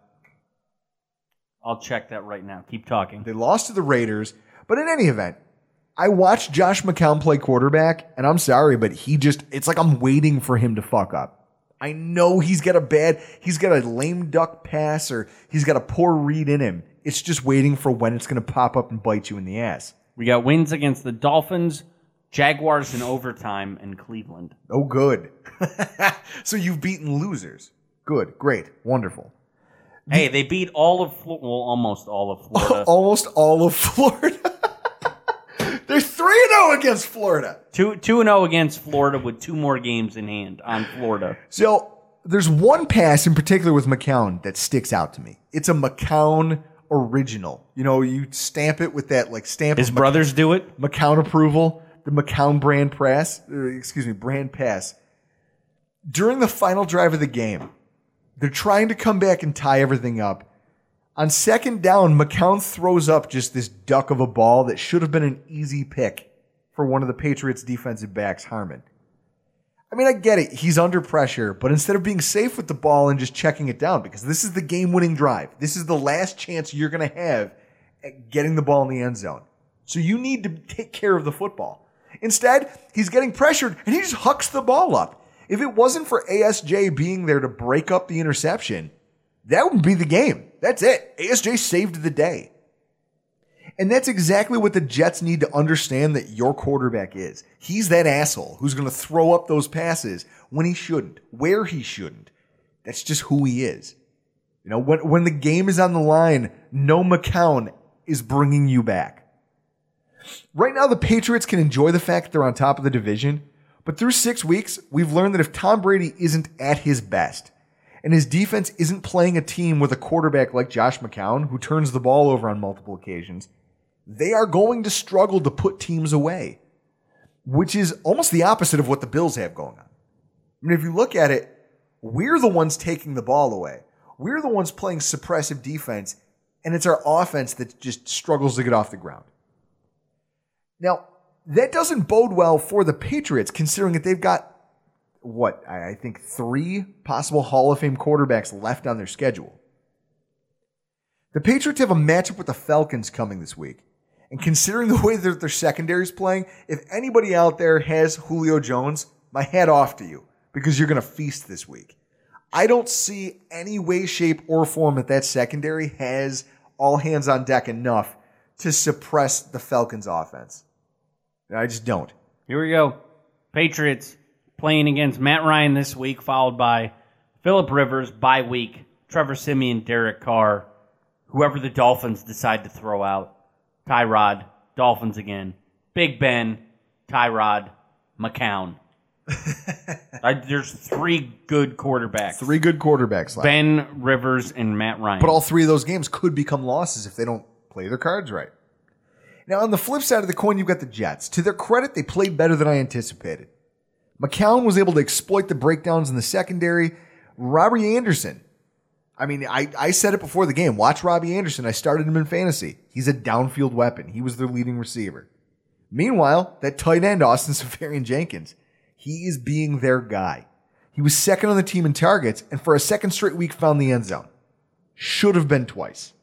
check that right now. Keep talking. They lost to the Raiders. But in any event, I watched Josh McCown play quarterback, and I'm sorry, but it's like I'm waiting for him to fuck up. I know he's got a lame duck pass, or he's got a poor read in him. It's just waiting for when it's going to pop up and bite you in the ass. We got wins against the Dolphins, Jaguars in overtime, and Cleveland. Oh, good. So you've beaten losers. Good, great, wonderful. Hey, they beat almost all of Florida. Almost all of Florida. They're 3-0 against Florida. 2-0 against Florida with 2 more games in hand on Florida. So there's one pass in particular with McCown that sticks out to me. It's a McCown original. You know, you stamp it with that stamp. His brothers do it. McCown approval. The McCown brand pass. During the final drive of the game, they're trying to come back and tie everything up. On second down, McCown throws up just this duck of a ball that should have been an easy pick for one of the Patriots' defensive backs, Harmon. I mean, I get it. He's under pressure, but instead of being safe with the ball and just checking it down, because this is the game-winning drive, this is the last chance you're going to have at getting the ball in the end zone. So you need to take care of the football. Instead, he's getting pressured, and he just hucks the ball up. If it wasn't for ASJ being there to break up the interception, that would be the game. That's it. ASJ saved the day. And that's exactly what the Jets need to understand that your quarterback is. He's that asshole who's going to throw up those passes when he shouldn't, where he shouldn't. That's just who he is. You know, when the game is on the line, no McCown is bringing you back. Right now, the Patriots can enjoy the fact that they're on top of the division, but through 6 weeks, we've learned that if Tom Brady isn't at his best, and his defense isn't playing a team with a quarterback like Josh McCown, who turns the ball over on multiple occasions, they are going to struggle to put teams away, which is almost the opposite of what the Bills have going on. I mean, if you look at it, we're the ones taking the ball away. We're the ones playing suppressive defense, and it's our offense that just struggles to get off the ground. Now, that doesn't bode well for the Patriots, considering that they've got I think 3 possible Hall of Fame quarterbacks left on their schedule. The Patriots have a matchup with the Falcons coming this week. And considering the way that their secondary is playing, if anybody out there has Julio Jones, my hat off to you, because you're going to feast this week. I don't see any way, shape, or form that secondary has all hands on deck enough to suppress the Falcons' offense. I just don't. Here we go. Patriots playing against Matt Ryan this week, followed by Phillip Rivers, bye week, Trevor Siemian, Derek Carr, whoever the Dolphins decide to throw out, Tyrod, Dolphins again, Big Ben, Tyrod, McCown. There's 3 good quarterbacks. 3 good quarterbacks left. Ben, Rivers, and Matt Ryan. But all 3 of those games could become losses if they don't play their cards right. Now, on the flip side of the coin, you've got the Jets. To their credit, they played better than I anticipated. McCown was able to exploit the breakdowns in the secondary. Robbie Anderson. I mean, I said it before the game. Watch Robbie Anderson. I started him in fantasy. He's a downfield weapon. He was their leading receiver. Meanwhile, that tight end, Austin Seferian-Jenkins, he is being their guy. He was second on the team in targets, and for a second straight week found the end zone. Should have been twice.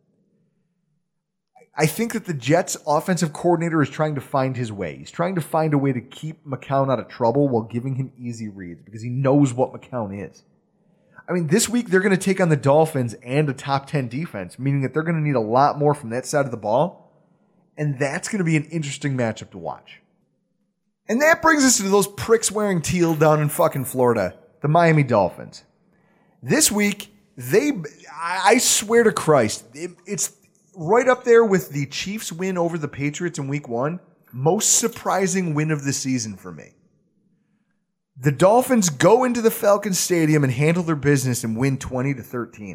I think that the Jets' offensive coordinator is trying to find his way. He's trying to find a way to keep McCown out of trouble while giving him easy reads because he knows what McCown is. I mean, this week they're going to take on the Dolphins and a top 10 defense, meaning that they're going to need a lot more from that side of the ball, and that's going to be an interesting matchup to watch. And that brings us to those pricks wearing teal down in fucking Florida, the Miami Dolphins. This week, I swear to Christ, it's right up there with the Chiefs' win over the Patriots in week 1. Most surprising win of the season for me. The Dolphins go into the Falcons Stadium and handle their business and win 20-13.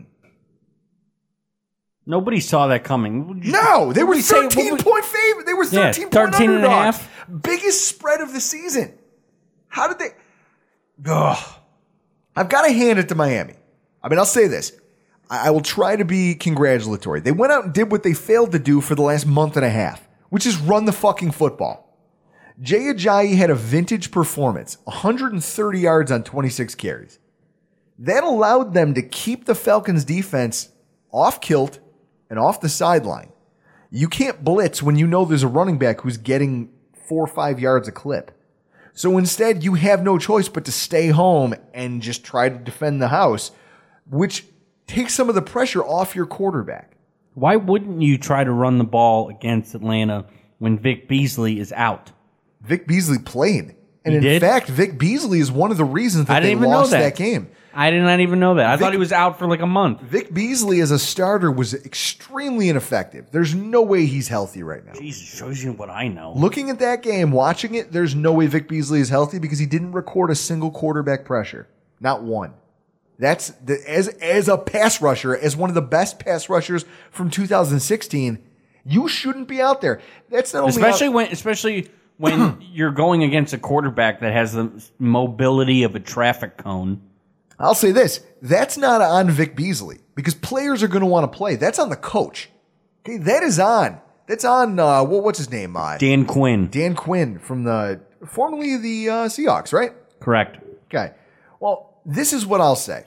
Nobody saw that coming. No, they were 13-point favorite. They were 13-point underdogs. Biggest spread of the season. How did they? Ugh. I've got to hand it to Miami. I mean, I'll say this. I will try to be congratulatory. They went out and did what they failed to do for the last month and a half, which is run the fucking football. Jay Ajayi had a vintage performance, 130 yards on 26 carries. That allowed them to keep the Falcons defense off kilt and off the sideline. You can't blitz when you know there's a running back who's getting 4 or 5 yards a clip. So instead, you have no choice but to stay home and just try to defend the house, which takes some of the pressure off your quarterback. Why wouldn't you try to run the ball against Atlanta when Vic Beasley is out? Vic Beasley played. And He in did? fact, Vic Beasley is one of the reasons that they lost that game. I did not even know that. I thought he was out for like a month. Vic Beasley as a starter was extremely ineffective. There's no way he's healthy right now. Jesus, shows you what I know. Looking at that game, watching it, there's no way Vic Beasley is healthy because he didn't record a single quarterback pressure. Not one. That's as a pass rusher, as one of the best pass rushers from 2016, you shouldn't be out there. That's not only especially when you're going against a quarterback that has the mobility of a traffic cone. I'll say this. That's not on Vic Beasley because players are going to want to play. That's on the coach. Okay, that is on. That's on, what's his name? Dan Quinn. Dan Quinn from formerly the Seahawks, right? Correct. Okay. Well, this is what I'll say.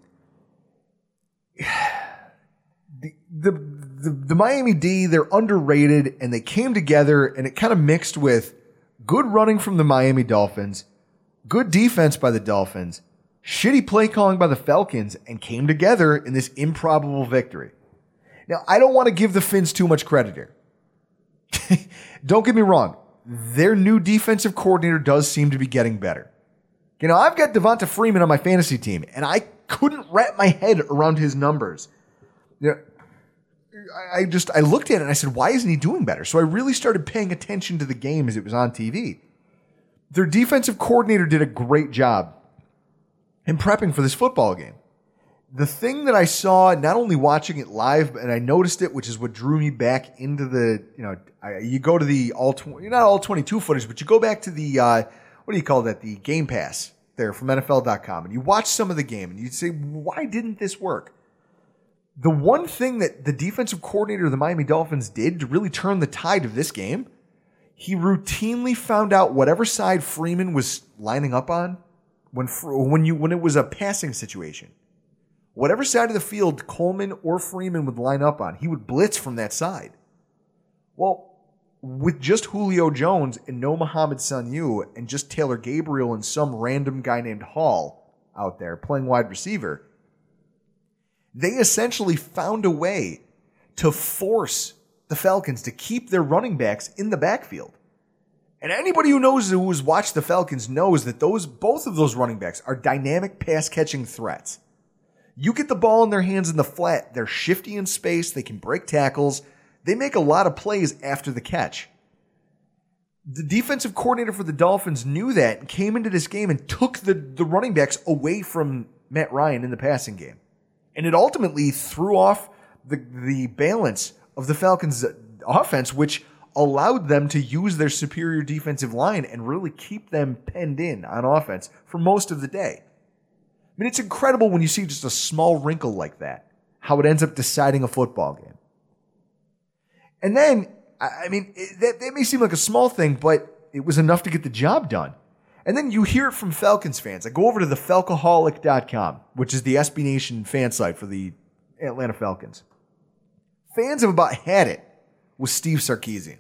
The Miami D, they're underrated, and they came together, and it kind of mixed with good running from the Miami Dolphins, good defense by the Dolphins, shitty play calling by the Falcons, and came together in this improbable victory. Now, I don't want to give the Finns too much credit here. Don't get me wrong. Their new defensive coordinator does seem to be getting better. You know, I've got Devonta Freeman on my fantasy team, and I couldn't wrap my head around his numbers. You know, I looked at it and I said, why isn't he doing better? So I really started paying attention to the game as it was on TV. Their defensive coordinator did a great job in prepping for this football game. The thing that I saw, not only watching it live, and I noticed it, which is what drew me back into the, you go to the not all 22 footage, but you go back to the, what do you call that? The Game Pass there from NFL.com, and you watch some of the game, and you say, why didn't this work? The one thing that the defensive coordinator of the Miami Dolphins did to really turn the tide of this game, he routinely found out whatever side Freeman was lining up on when it was a passing situation. Whatever side of the field Coleman or Freeman would line up on, he would blitz from that side. Well, with just Julio Jones and no Mohamed Sanu and just Taylor Gabriel and some random guy named Hall out there playing wide receiver, they essentially found a way to force the Falcons to keep their running backs in the backfield. And anybody who has watched the Falcons knows that both of those running backs are dynamic pass-catching threats. You get the ball in their hands in the flat, they're shifty in space, they can break tackles, they make a lot of plays after the catch. The defensive coordinator for the Dolphins knew that and came into this game and took the running backs away from Matt Ryan in the passing game. And it ultimately threw off the balance of the Falcons' offense, which allowed them to use their superior defensive line and really keep them penned in on offense for most of the day. I mean, it's incredible when you see just a small wrinkle like that, how it ends up deciding a football game. And then, that may seem like a small thing, but it was enough to get the job done. And then you hear it from Falcons fans. I go over to the Falcoholic.com, which is the SB Nation fan site for the Atlanta Falcons. Fans have about had it with Steve Sarkisian.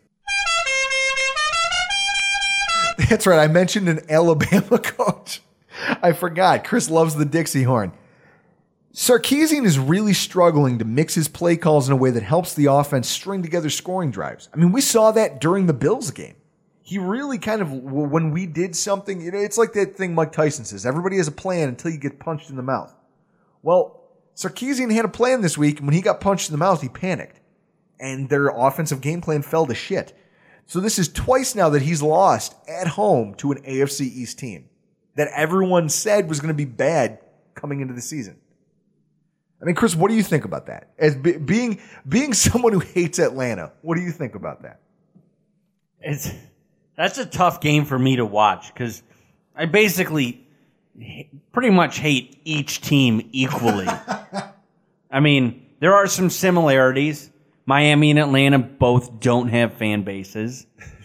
That's right, I mentioned an Alabama coach. I forgot. Chris loves the Dixie horn. Sarkisian is really struggling to mix his play calls in a way that helps the offense string together scoring drives. I mean, we saw that during the Bills game. He really kind of, when we did something, it's like that thing Mike Tyson says, everybody has a plan until you get punched in the mouth. Well, Sarkisian had a plan this week, and when he got punched in the mouth, he panicked. And their offensive game plan fell to shit. So this is twice now that he's lost at home to an AFC East team that everyone said was going to be bad coming into the season. I mean, Chris, what do you think about that? As being someone who hates Atlanta, what do you think about that? That's a tough game for me to watch because I basically pretty much hate each team equally. I mean, there are some similarities. Miami and Atlanta both don't have fan bases.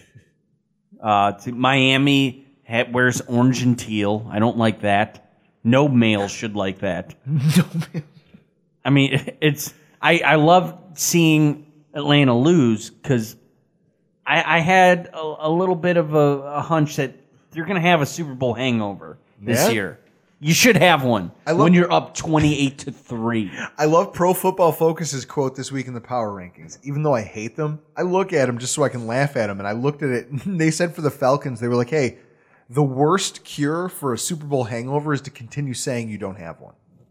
Miami wears orange and teal. I don't like that. No male should like that. I mean, I love seeing Atlanta lose because I had a little bit of a hunch that you're going to have a Super Bowl hangover this year. You should have one when you're up 28-3. I love Pro Football Focus's quote this week in the Power Rankings. Even though I hate them, I look at them just so I can laugh at them. And I looked at it, and they said for the Falcons, they were like, hey, the worst cure for a Super Bowl hangover is to continue saying you don't have one.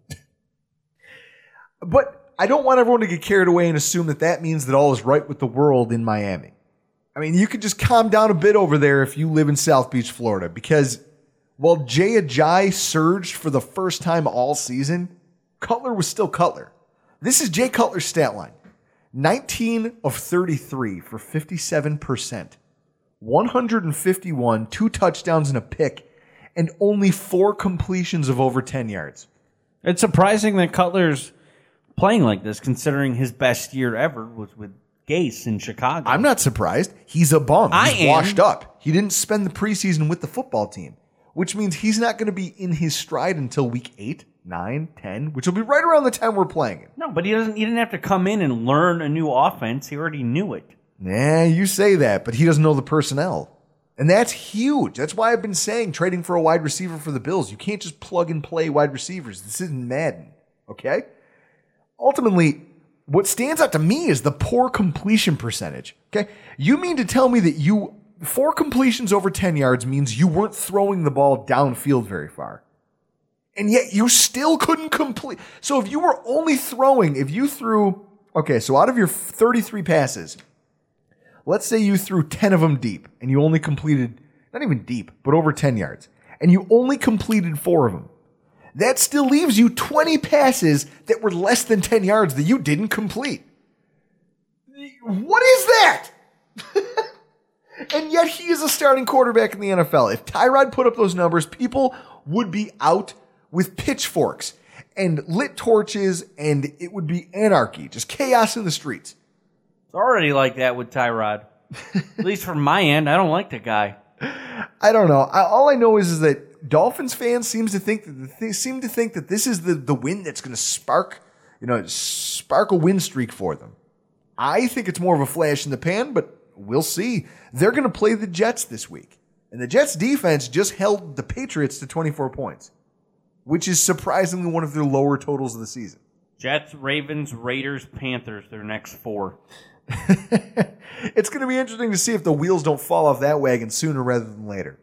But I don't want everyone to get carried away and assume that means that all is right with the world in Miami. I mean, you could just calm down a bit over there if you live in South Beach, Florida, because while Jay Ajayi surged for the first time all season, Cutler was still Cutler. This is Jay Cutler's stat line. 19 of 33 for 57%. 151, 2 touchdowns and a pick, and only 4 completions of over 10 yards. It's surprising that Cutler's playing like this, considering his best year ever was with Gase in Chicago. I'm not surprised. He's a bum. He's washed up. He didn't spend the preseason with the football team, which means he's not going to be in his stride until week 8, 9, 10, which will be right around the time we're playing it. No, but he didn't have to come in and learn a new offense. He already knew it. Nah, you say that, but he doesn't know the personnel. And that's huge. That's why I've been saying trading for a wide receiver for the Bills. You can't just plug and play wide receivers. This isn't Madden, okay? Ultimately, what stands out to me is the poor completion percentage, okay? You mean to tell me that 4 completions over 10 yards means you weren't throwing the ball downfield very far. And yet you still couldn't complete. So if you were only throwing, so out of your 33 passes, let's say you threw 10 of them deep and you only completed, not even deep, but over 10 yards, and you only completed 4 of them. That still leaves you 20 passes that were less than 10 yards that you didn't complete. What is that? And yet he is a starting quarterback in the NFL. If Tyrod put up those numbers, people would be out with pitchforks and lit torches, and it would be anarchy, just chaos in the streets. It's already like that with Tyrod. At least from my end, I don't like the guy. I don't know. All I know is that Dolphins fans seem to think that this is the win that's going to spark a win streak for them. I think it's more of a flash in the pan, but we'll see. They're going to play the Jets this week. And the Jets defense just held the Patriots to 24 points, which is surprisingly one of their lower totals of the season. Jets, Ravens, Raiders, Panthers, their next 4. It's going to be interesting to see if the wheels don't fall off that wagon sooner rather than later.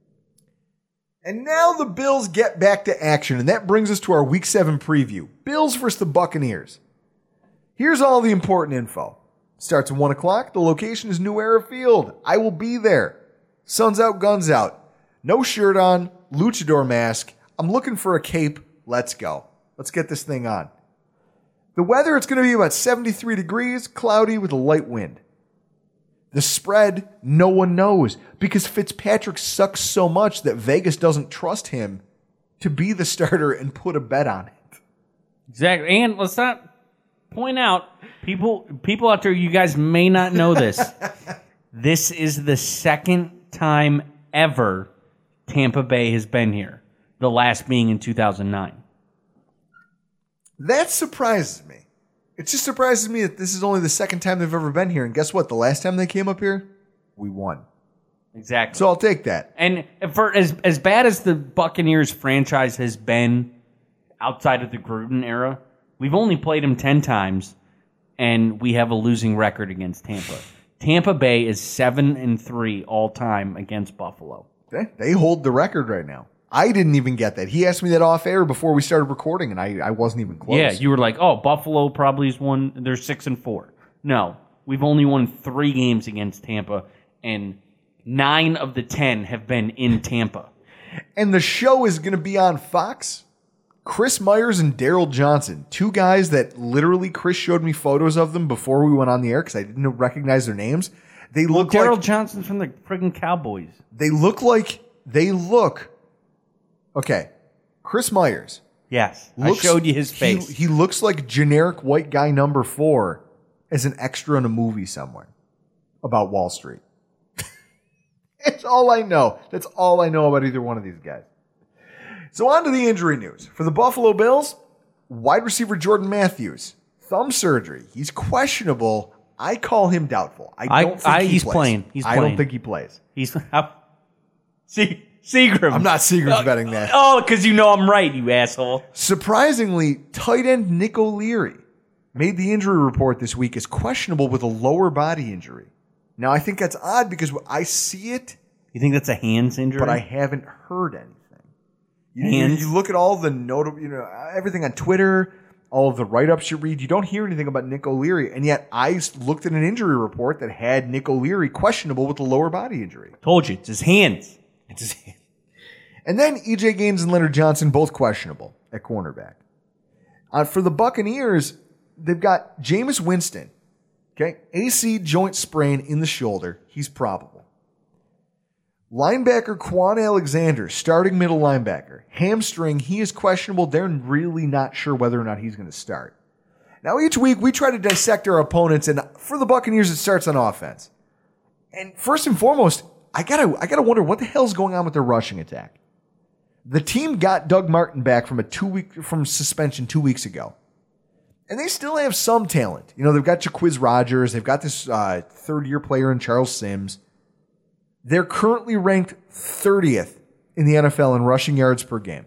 And now the Bills get back to action, and that brings us to our Week 7 preview. Bills versus the Buccaneers. Here's all the important info. Starts at 1 o'clock. The location is New Era Field. I will be there. Sun's out, guns out. No shirt on, luchador mask. I'm looking for a cape. Let's go. Let's get this thing on. The weather, it's going to be about 73 degrees, cloudy with a light wind. The spread, no one knows because Fitzpatrick sucks so much that Vegas doesn't trust him to be the starter and put a bet on it. Exactly. And let's not point out, people out there, you guys may not know this. This is the second time ever Tampa Bay has been here. The last being in 2009. That surprises me. It just surprises me that this is only the second time they've ever been here. And guess what? The last time they came up here, we won. Exactly. So I'll take that. And for as bad as the Buccaneers franchise has been outside of the Gruden era, we've only played them 10 times, and we have a losing record against Tampa. Tampa Bay is 7-3 all time against Buffalo. They hold the record right now. I didn't even get that. He asked me that off air before we started recording, and I wasn't even close. Yeah, you were like, oh, Buffalo probably has won. They're 6-4. No, we've only won 3 games against Tampa, and 9 of the 10 have been in Tampa. And the show is going to be on Fox. Chris Myers and Daryl Johnson, 2 guys that literally Chris showed me photos of them before we went on the air because I didn't recognize their names. They look like Daryl Johnson's from the friggin' Cowboys. They look. Okay, Chris Myers. Yes, I showed you his face. He looks like generic white guy number 4 as an extra in a movie somewhere about Wall Street. That's all I know. That's all I know about either one of these guys. So on to the injury news. For the Buffalo Bills, wide receiver Jordan Matthews, thumb surgery. He's questionable. I call him doubtful. I don't think he's playing. I don't think he plays. Seagram. I'm not Seagram's betting that. Oh, because you know I'm right, you asshole. Surprisingly, tight end Nick O'Leary made the injury report this week as questionable with a lower body injury. Now, I think that's odd because I see it. You think that's a hands injury? But I haven't heard anything. Hands? You look at all the everything on Twitter, all of the write-ups you read, you don't hear anything about Nick O'Leary. And yet I looked at an injury report that had Nick O'Leary questionable with a lower body injury. Told you, it's his hands. It's his hands. And then E.J. Gaines and Leonard Johnson, both questionable at cornerback. For the Buccaneers, they've got Jameis Winston. Okay, AC joint sprain in the shoulder. He's probable. Linebacker Quan Alexander, starting middle linebacker. Hamstring, he is questionable. They're really not sure whether or not he's going to start. Now, each week, we try to dissect our opponents, and for the Buccaneers, it starts on offense. And first and foremost, I gotta wonder what the hell's going on with their rushing attack. The team got Doug Martin back from suspension 2 weeks ago. And they still have some talent. You know, they've got Jaquiz Rogers. They've got this third-year player in Charles Sims. They're currently ranked 30th in the NFL in rushing yards per game.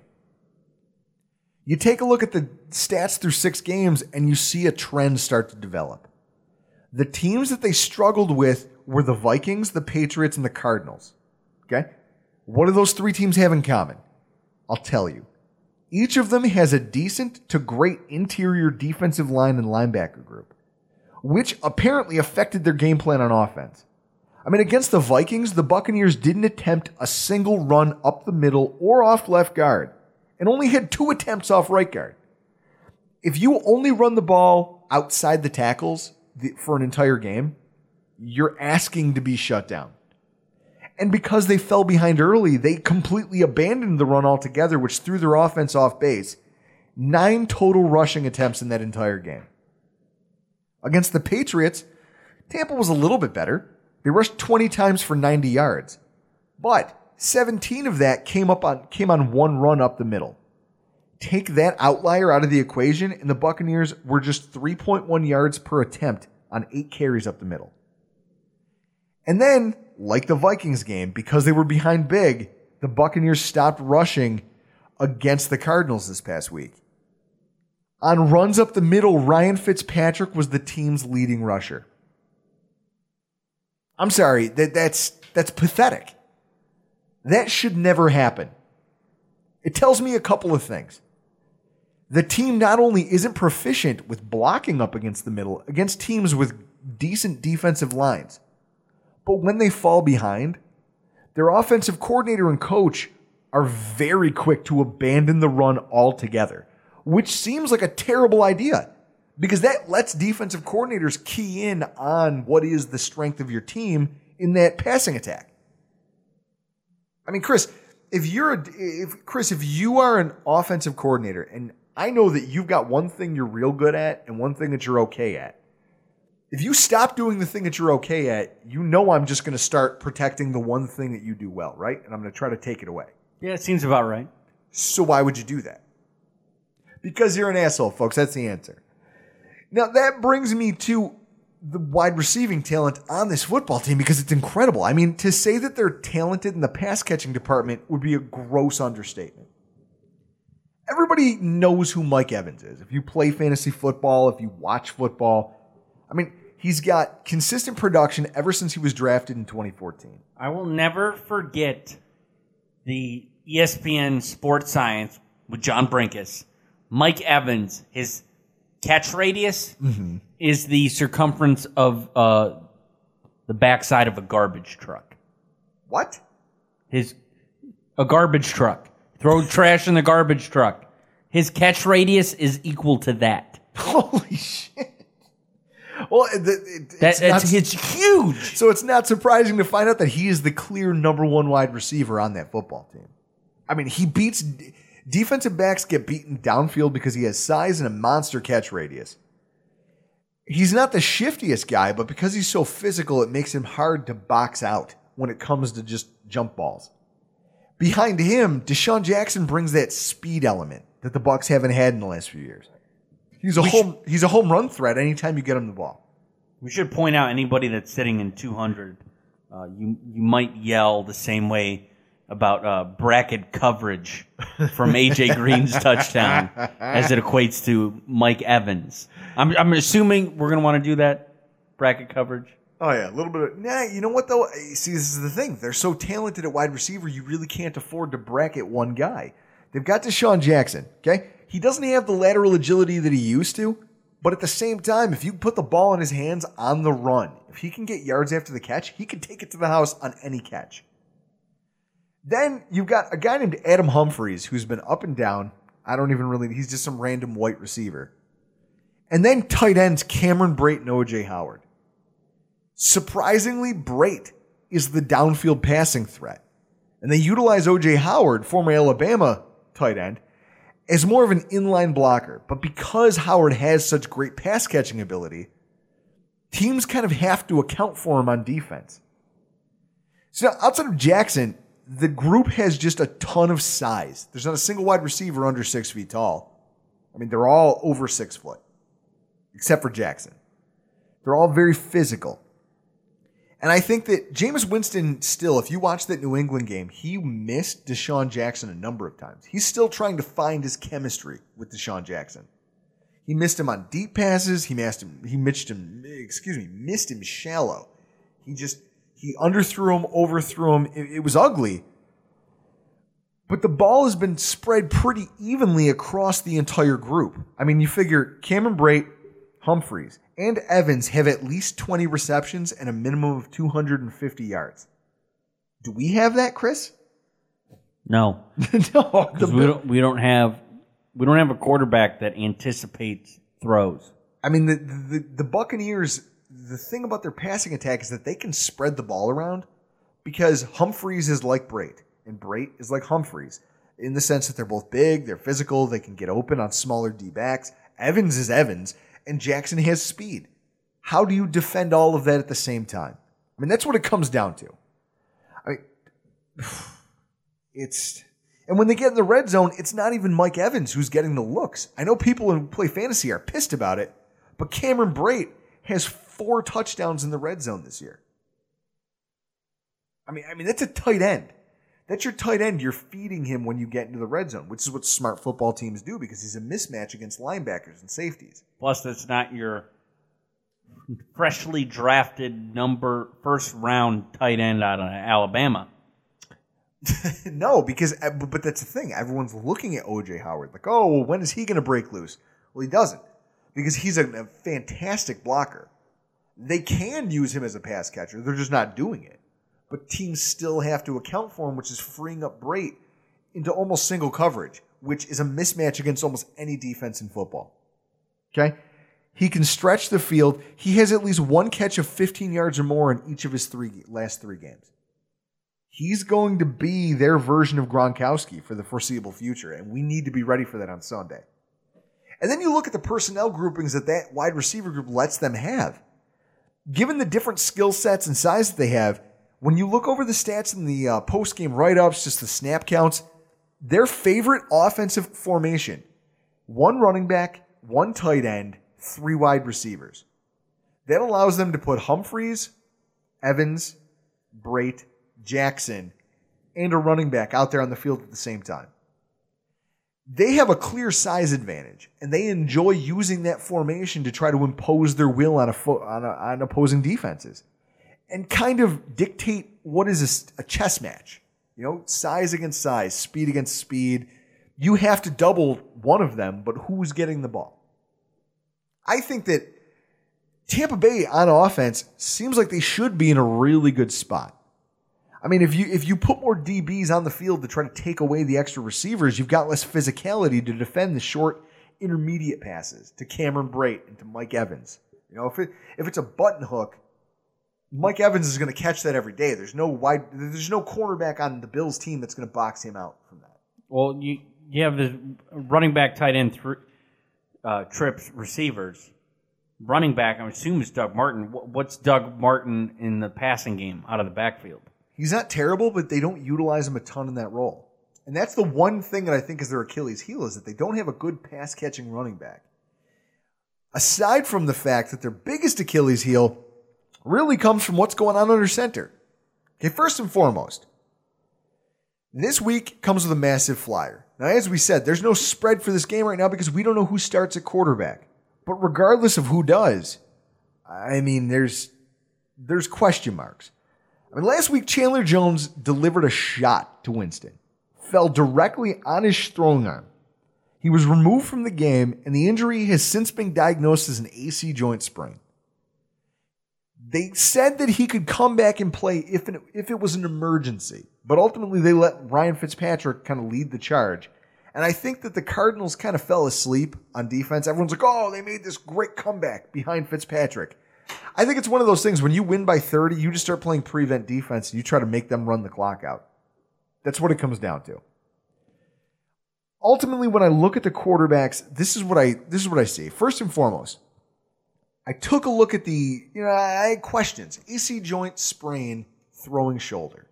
You take a look at the stats through 6 games, and you see a trend start to develop. The teams that they struggled with were the Vikings, the Patriots, and the Cardinals. Okay? What do those 3 teams have in common? I'll tell you. Each of them has a decent to great interior defensive line and linebacker group, which apparently affected their game plan on offense. I mean, against the Vikings, the Buccaneers didn't attempt a single run up the middle or off left guard, and only had 2 attempts off right guard. If you only run the ball outside the tackles for an entire game, you're asking to be shut down. And because they fell behind early, they completely abandoned the run altogether, which threw their offense off base. 9 total rushing attempts in that entire game. Against the Patriots, Tampa was a little bit better. They rushed 20 times for 90 yards. But 17 of that came on 1 run up the middle. Take that outlier out of the equation, and the Buccaneers were just 3.1 yards per attempt on 8 carries up the middle. And then, like the Vikings game, because they were behind big, the Buccaneers stopped rushing against the Cardinals this past week. On runs up the middle, Ryan Fitzpatrick was the team's leading rusher. I'm sorry, that's pathetic. That should never happen. It tells me a couple of things. The team not only isn't proficient with blocking up against the middle, against teams with decent defensive lines, but when they fall behind, their offensive coordinator and coach are very quick to abandon the run altogether, which seems like a terrible idea because that lets defensive coordinators key in on what is the strength of your team in that passing attack. I mean, Chris, if you are an offensive coordinator, and I know that you've got one thing you're real good at and one thing that you're okay at. If you stop doing the thing that you're okay at, you know I'm just going to start protecting the one thing that you do well, right? And I'm going to try to take it away. Yeah, it seems about right. So why would you do that? Because you're an asshole, folks. That's the answer. Now, that brings me to the wide receiving talent on this football team because it's incredible. I mean, to say that they're talented in the pass-catching department would be a gross understatement. Everybody knows who Mike Evans is. If you play fantasy football, if you watch football, I mean, he's got consistent production ever since he was drafted in 2014. I will never forget the ESPN Sports Science with John Brinkus. Mike Evans, his catch radius is the circumference of the backside of a garbage truck. What? A garbage truck. Throw trash in the garbage truck. His catch radius is equal to that. Holy shit. Well, it's huge. So it's not surprising to find out that he is the clear number 1 wide receiver on that football team. I mean, he beats Defensive backs get beaten downfield because he has size and a monster catch radius. He's not the shiftiest guy, but because he's so physical, it makes him hard to box out when it comes to just jump balls. Behind him, DeSean Jackson brings that speed element that the Bucs haven't had in the last few years. He's a home run threat anytime you get him the ball. We should point out anybody that's sitting in 200, you might yell the same way about bracket coverage from A.J. Green's touchdown as it equates to Mike Evans. I'm assuming we're going to want to do that bracket coverage. Oh, yeah, a little bit of... Nah, you know what, though? See, this is the thing. They're so talented at wide receiver, you really can't afford to bracket one guy. They've got DeSean Jackson, okay? He doesn't have the lateral agility that he used to, but at the same time, if you put the ball in his hands on the run, if he can get yards after the catch, he can take it to the house on any catch. Then you've got a guy named Adam Humphries who's been up and down. He's just some random white receiver. And then tight ends Cameron Brate and O.J. Howard. Surprisingly, Brate is the downfield passing threat. And they utilize O.J. Howard, former Alabama tight end, as more of an inline blocker. But because Howard has such great pass catching ability, teams kind of have to account for him on defense. So now, outside of Jackson, the group has just a ton of size. There's not a single wide receiver under 6 feet tall. I mean, they're all over 6 foot, except for Jackson. They're all very physical. And I think that Jameis Winston still, if you watch that New England game, he missed DeSean Jackson a number of times. He's still trying to find his chemistry with DeSean Jackson. He missed him on deep passes. He missed him shallow. He underthrew him, overthrew him. It was ugly. But the ball has been spread pretty evenly across the entire group. I mean, you figure Cameron Brate, Humphries, and Evans have at least 20 receptions and a minimum of 250 yards. Do we have that, Chris? No. No. Because we don't have a quarterback that anticipates throws. I mean, the Buccaneers, the thing about their passing attack is that they can spread the ball around because Humphries is like Brate, and Brate is like Humphries in the sense that they're both big, they're physical, they can get open on smaller D-backs. Evans is Evans, and Jackson has speed. How do you defend all of that at the same time? I mean, that's what it comes down to. I mean, and when they get in the red zone, it's not even Mike Evans who's getting the looks. I know people who play fantasy are pissed about it, but Cameron Brate has 4 touchdowns in the red zone this year. I mean, that's a tight end. That's your tight end. You're feeding him when you get into the red zone, which is what smart football teams do because he's a mismatch against linebackers and safeties. Plus, that's not your freshly drafted first round tight end out of Alabama. No, but that's the thing. Everyone's looking at O.J. Howard like, oh, well, when is he going to break loose? Well, he doesn't because he's a fantastic blocker. They can use him as a pass catcher. They're just not doing it. But teams still have to account for him, which is freeing up Brate into almost single coverage, which is a mismatch against almost any defense in football. Okay? He can stretch the field. He has at least one catch of 15 yards or more in each of his last 3 games. He's going to be their version of Gronkowski for the foreseeable future, and we need to be ready for that on Sunday. And then you look at the personnel groupings that wide receiver group lets them have. Given the different skill sets and size that they have, when you look over the stats in the post-game write-ups, just the snap counts, their favorite offensive formation, 1 running back, 1 tight end, 3 wide receivers. That allows them to put Humphries, Evans, Brate, Jackson, and a running back out there on the field at the same time. They have a clear size advantage, and they enjoy using that formation to try to impose their will on opposing defenses and kind of dictate what is a chess match. You know, size against size, speed against speed. You have to double one of them, but who's getting the ball? I think that Tampa Bay on offense seems like they should be in a really good spot. I mean, if you put more DBs on the field to try to take away the extra receivers, you've got less physicality to defend the short, intermediate passes to Cameron Brate and to Mike Evans. You know, if it's a button hook, Mike Evans is going to catch that every day. There's no cornerback on the Bills team that's going to box him out from that. Well, you You have the running back, tight end, trips, receivers. Running back, I assume, is Doug Martin. What's Doug Martin in the passing game out of the backfield? He's not terrible, but they don't utilize him a ton in that role. And that's the one thing that I think is their Achilles heel, is that they don't have a good pass-catching running back. Aside from the fact that their biggest Achilles heel really comes from what's going on under center. Okay, first and foremost, this week comes with a massive flyer. Now, as we said, there's no spread for this game right now because we don't know who starts at quarterback. But regardless of who does, I mean, there's question marks. I mean, last week, Chandler Jones delivered a shot to Winston. Fell directly on his throwing arm. He was removed from the game, and the injury has since been diagnosed as an AC joint sprain. They said that he could come back and play if it was an emergency, but ultimately they let Ryan Fitzpatrick kind of lead the charge. And I think that the Cardinals kind of fell asleep on defense. Everyone's like, oh, they made this great comeback behind Fitzpatrick. I think it's one of those things, when you win by 30, you just start playing prevent defense and you try to make them run the clock out. That's what it comes down to. Ultimately, when I look at the quarterbacks, this is what I see. First and foremost, I took a look at I had questions. AC joint sprain, throwing shoulder.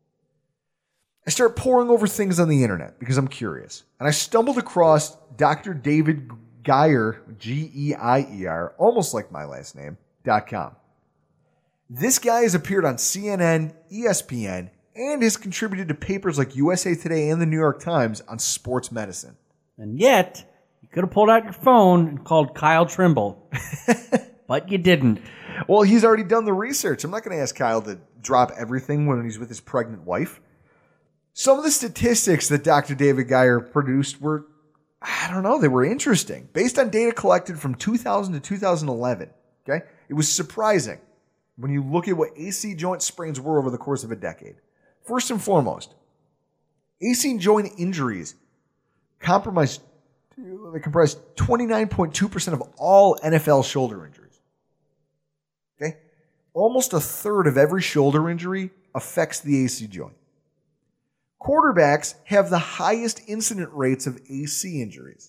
I start poring over things on the internet because I'm curious. And I stumbled across Dr. David Geier, Geier, almost like my last name, .com. This guy has appeared on CNN, ESPN, and has contributed to papers like USA Today and the New York Times on sports medicine. And yet, you could have pulled out your phone and called Kyle Trimble. But you didn't. Well, he's already done the research. I'm not going to ask Kyle to drop everything when he's with his pregnant wife. Some of the statistics that Dr. David Geier produced were, they were interesting. Based on data collected from 2000 to 2011, okay? It was surprising when you look at what AC joint sprains were over the course of a decade. First and foremost, AC joint injuries comprise 29.2% of all NFL shoulder injuries. Okay? Almost a third of every shoulder injury affects the AC joint. Quarterbacks have the highest incident rates of AC injuries.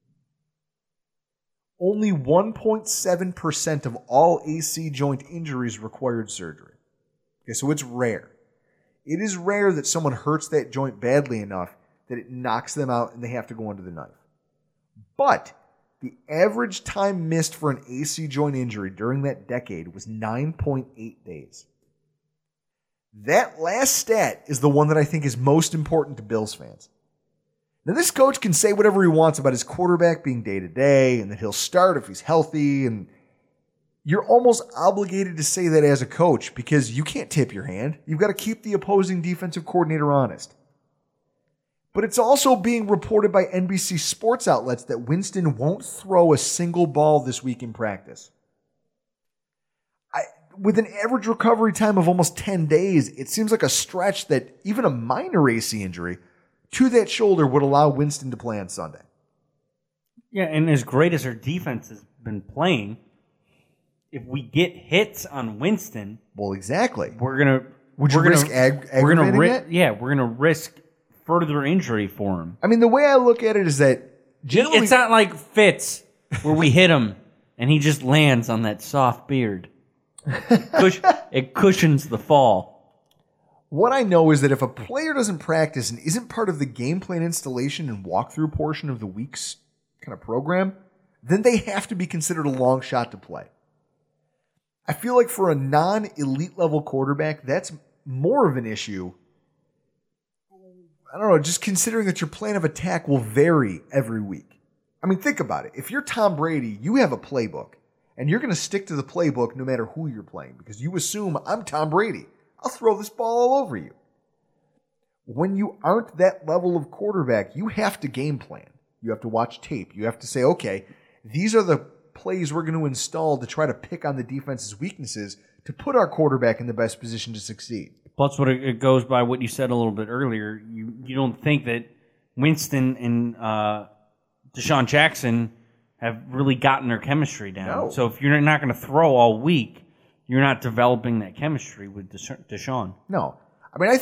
Only 1.7% of all AC joint injuries required surgery. Okay, so it's rare. It is rare that someone hurts that joint badly enough that it knocks them out and they have to go under the knife. But the average time missed for an AC joint injury during that decade was 9.8 days. That last stat is the one that I think is most important to Bills fans. Now, this coach can say whatever he wants about his quarterback being day-to-day and that he'll start if he's healthy, and you're almost obligated to say that as a coach because you can't tip your hand. You've got to keep the opposing defensive coordinator honest. But it's also being reported by NBC sports outlets that Winston won't throw a single ball this week in practice. With an average recovery time of almost 10 days, it seems like a stretch that even a minor AC injury to that shoulder would allow Winston to play on Sunday. Yeah, and as great as our defense has been playing, if we get hits on Winston, well, exactly, we're gonna risk aggravating it? Yeah, we're gonna risk further injury for him. I mean, the way I look at it is that generally it's not like Fitz where we hit him and he just lands on that soft beard. It cushions the fall. What I know is that if a player doesn't practice and isn't part of the game plan installation and walkthrough portion of the week's kind of program, then they have to be considered a long shot to play. I feel like for a non-elite level quarterback, that's more of an issue. I don't know, just considering that your plan of attack will vary every week. I mean, think about it. If you're Tom Brady, you have a playbook. And you're going to stick to the playbook no matter who you're playing because you assume, I'm Tom Brady. I'll throw this ball all over you. When you aren't that level of quarterback, you have to game plan. You have to watch tape. You have to say, okay, these are the plays we're going to install to try to pick on the defense's weaknesses to put our quarterback in the best position to succeed. Plus, what it goes by what you said a little bit earlier, you don't think that Winston and Deshaun Jackson have really gotten their chemistry down. No. So if you're not going to throw all week, you're not developing that chemistry with Deshaun. No. I mean, I think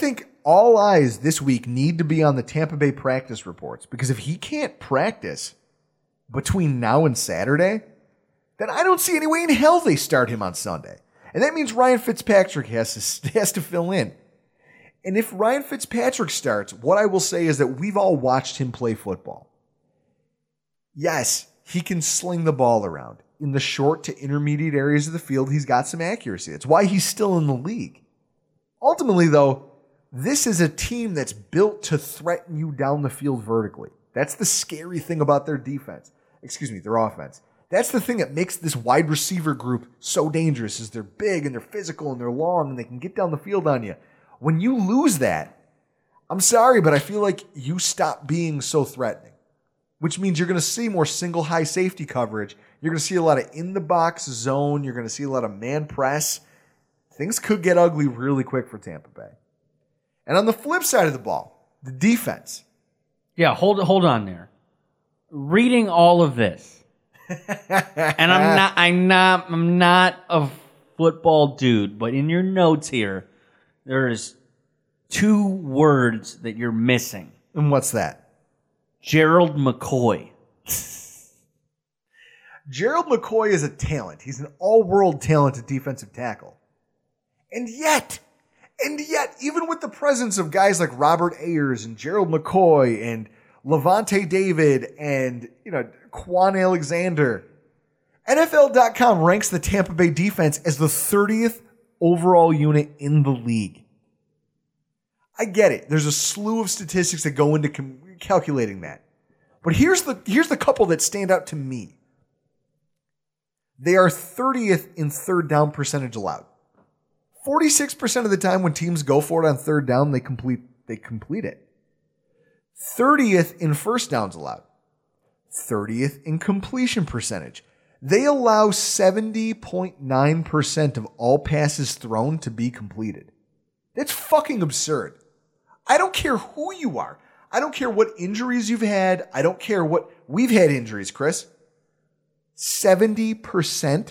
all eyes this week need to be on the Tampa Bay practice reports, because if he can't practice between now and Saturday, then I don't see any way in hell they start him on Sunday. And that means Ryan Fitzpatrick has to fill in. And if Ryan Fitzpatrick starts, what I will say is that we've all watched him play football. Yes, he can sling the ball around. In the short to intermediate areas of the field, he's got some accuracy. That's why he's still in the league. Ultimately, though, this is a team that's built to threaten you down the field vertically. That's the scary thing about their their offense. That's the thing that makes this wide receiver group so dangerous, is they're big and they're physical and they're long and they can get down the field on you. When you lose that, I'm sorry, but I feel like you stop being so threatening, which means you're going to see more single high safety coverage. You're going to see a lot of in-the-box zone. You're going to see a lot of man press. Things could get ugly really quick for Tampa Bay. And on the flip side of the ball, the defense. Yeah, hold on there. Reading all of this, and I'm not a football dude, but in your notes here, there's 2 words that you're missing. And what's that? Gerald McCoy. Gerald McCoy is a talent. He's an all-world talented defensive tackle. And yet, even with the presence of guys like Robert Ayers and Gerald McCoy and Levante David and, Quan Alexander, NFL.com ranks the Tampa Bay defense as the 30th overall unit in the league. I get it. There's a slew of statistics that go into calculating that. But here's the couple that stand out to me. They are 30th in third down percentage allowed. 46% of the time when teams go for it on third down, they complete it. 30th in first downs allowed. 30th in completion percentage. They allow 70.9% of all passes thrown to be completed. That's fucking absurd. I don't care who you are. I don't care what injuries you've had. I don't care what... We've had injuries, Chris. 70%?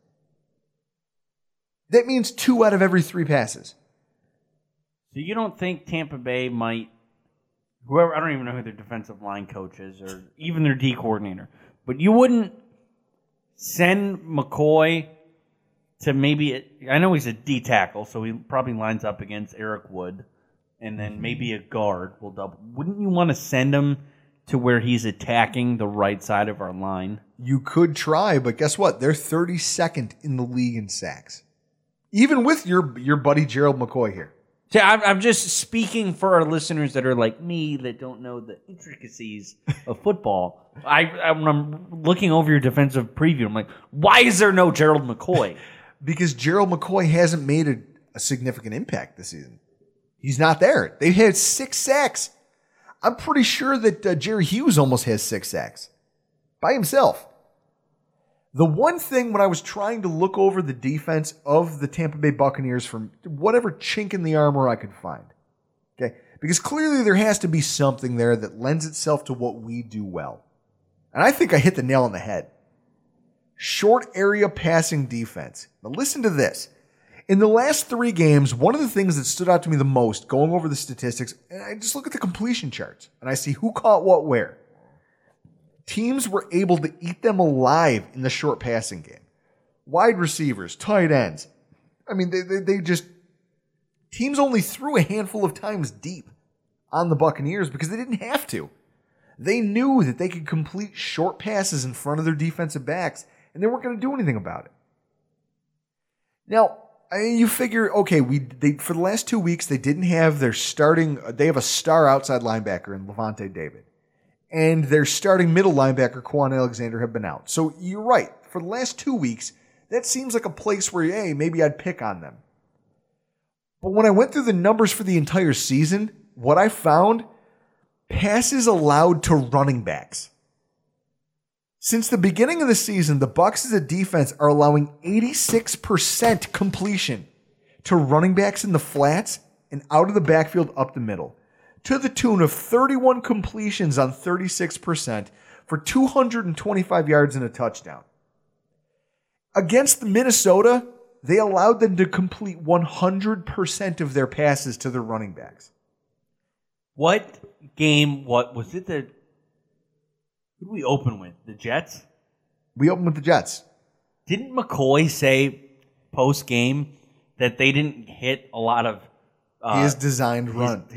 That means 2 out of every 3 passes. So you don't think Tampa Bay might... I don't even know who their defensive line coach is or even their D coordinator. But you wouldn't send McCoy to maybe... I know he's a D tackle, so he probably lines up against Eric Wood. And then maybe a guard will double. Wouldn't you want to send him to where he's attacking the right side of our line? You could try, but guess what? They're 32nd in the league in sacks. Even with your buddy Gerald McCoy here. See, I'm just speaking for our listeners that are like me that don't know the intricacies of football. When I'm looking over your defensive preview, I'm like, why is there no Gerald McCoy? Because Gerald McCoy hasn't made a significant impact this season. He's not there. They've had 6 sacks. I'm pretty sure that Jerry Hughes almost has 6 sacks by himself. The one thing when I was trying to look over the defense of the Tampa Bay Buccaneers from whatever chink in the armor I could find, okay, because clearly there has to be something there that lends itself to what we do well. And I think I hit the nail on the head. Short area passing defense. Now listen to this. In the last 3 games, one of the things that stood out to me the most, going over the statistics, and I just look at the completion charts, and I see who caught what where. Teams were able to eat them alive in the short passing game. Wide receivers, tight ends. I mean, they just... Teams only threw a handful of times deep on the Buccaneers because they didn't have to. They knew that they could complete short passes in front of their defensive backs, and they weren't going to do anything about it. Now, I mean, you figure, okay, for the last 2 weeks, they didn't have their starting... They have a star outside linebacker in Levante David. And their starting middle linebacker, Quan Alexander, have been out. So you're right. For the last 2 weeks, that seems like a place where, hey, maybe I'd pick on them. But when I went through the numbers for the entire season, what I found, passes allowed to running backs. Since the beginning of the season, the Bucs as a defense are allowing 86% completion to running backs in the flats and out of the backfield up the middle, to the tune of 31 completions on 36% for 225 yards and a touchdown. Against Minnesota, they allowed them to complete 100% of their passes to their running backs. What game? What was it? Who did we open with? The Jets? We opened with the Jets. Didn't McCoy say post game that they didn't hit a lot of his designed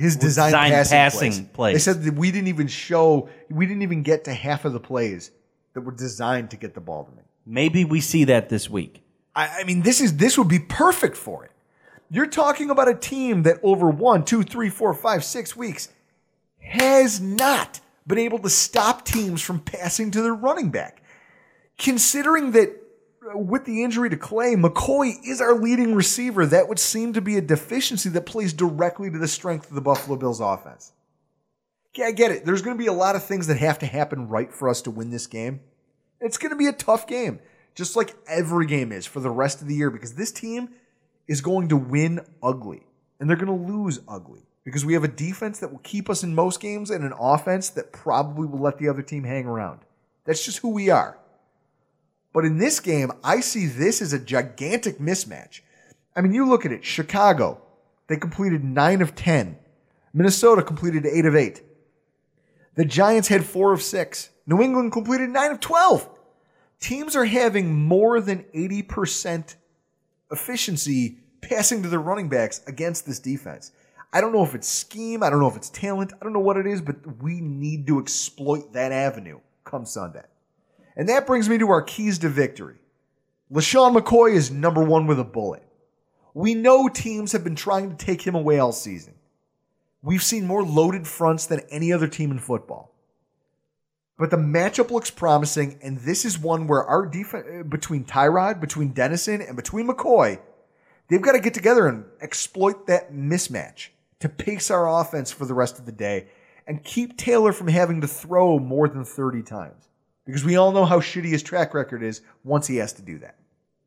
passing plays? They said that we didn't even get to half of the plays that were designed to get the ball to me. Maybe we see that this week. I mean, this would be perfect for it. You're talking about a team that over 1, 2, 3, 4, 5, 6 weeks has not been able to stop teams from passing to their running back. Considering that with the injury to Clay, McCoy is our leading receiver, that would seem to be a deficiency that plays directly to the strength of the Buffalo Bills offense. Yeah, I get it. There's going to be a lot of things that have to happen right for us to win this game. It's going to be a tough game, just like every game is for the rest of the year, because this team is going to win ugly, and they're going to lose ugly, because we have a defense that will keep us in most games and an offense that probably will let the other team hang around. That's just who we are. But in this game, I see this as a gigantic mismatch. I mean, you look at it. Chicago, they completed 9 of 10. Minnesota completed 8 of 8. The Giants had 4 of 6. New England completed 9 of 12. Teams are having more than 80% efficiency passing to their running backs against this defense. I don't know if it's scheme. I don't know if it's talent. I don't know what it is, but we need to exploit that avenue come Sunday. And that brings me to our keys to victory. LaShawn McCoy is number 1 with a bullet. We know teams have been trying to take him away all season. We've seen more loaded fronts than any other team in football. But the matchup looks promising, and this is one where our defense, between Tyrod, between Dennison, and between McCoy, they've got to get together and exploit that mismatch to pace our offense for the rest of the day and keep Taylor from having to throw more than 30 times. Because we all know how shitty his track record is once he has to do that.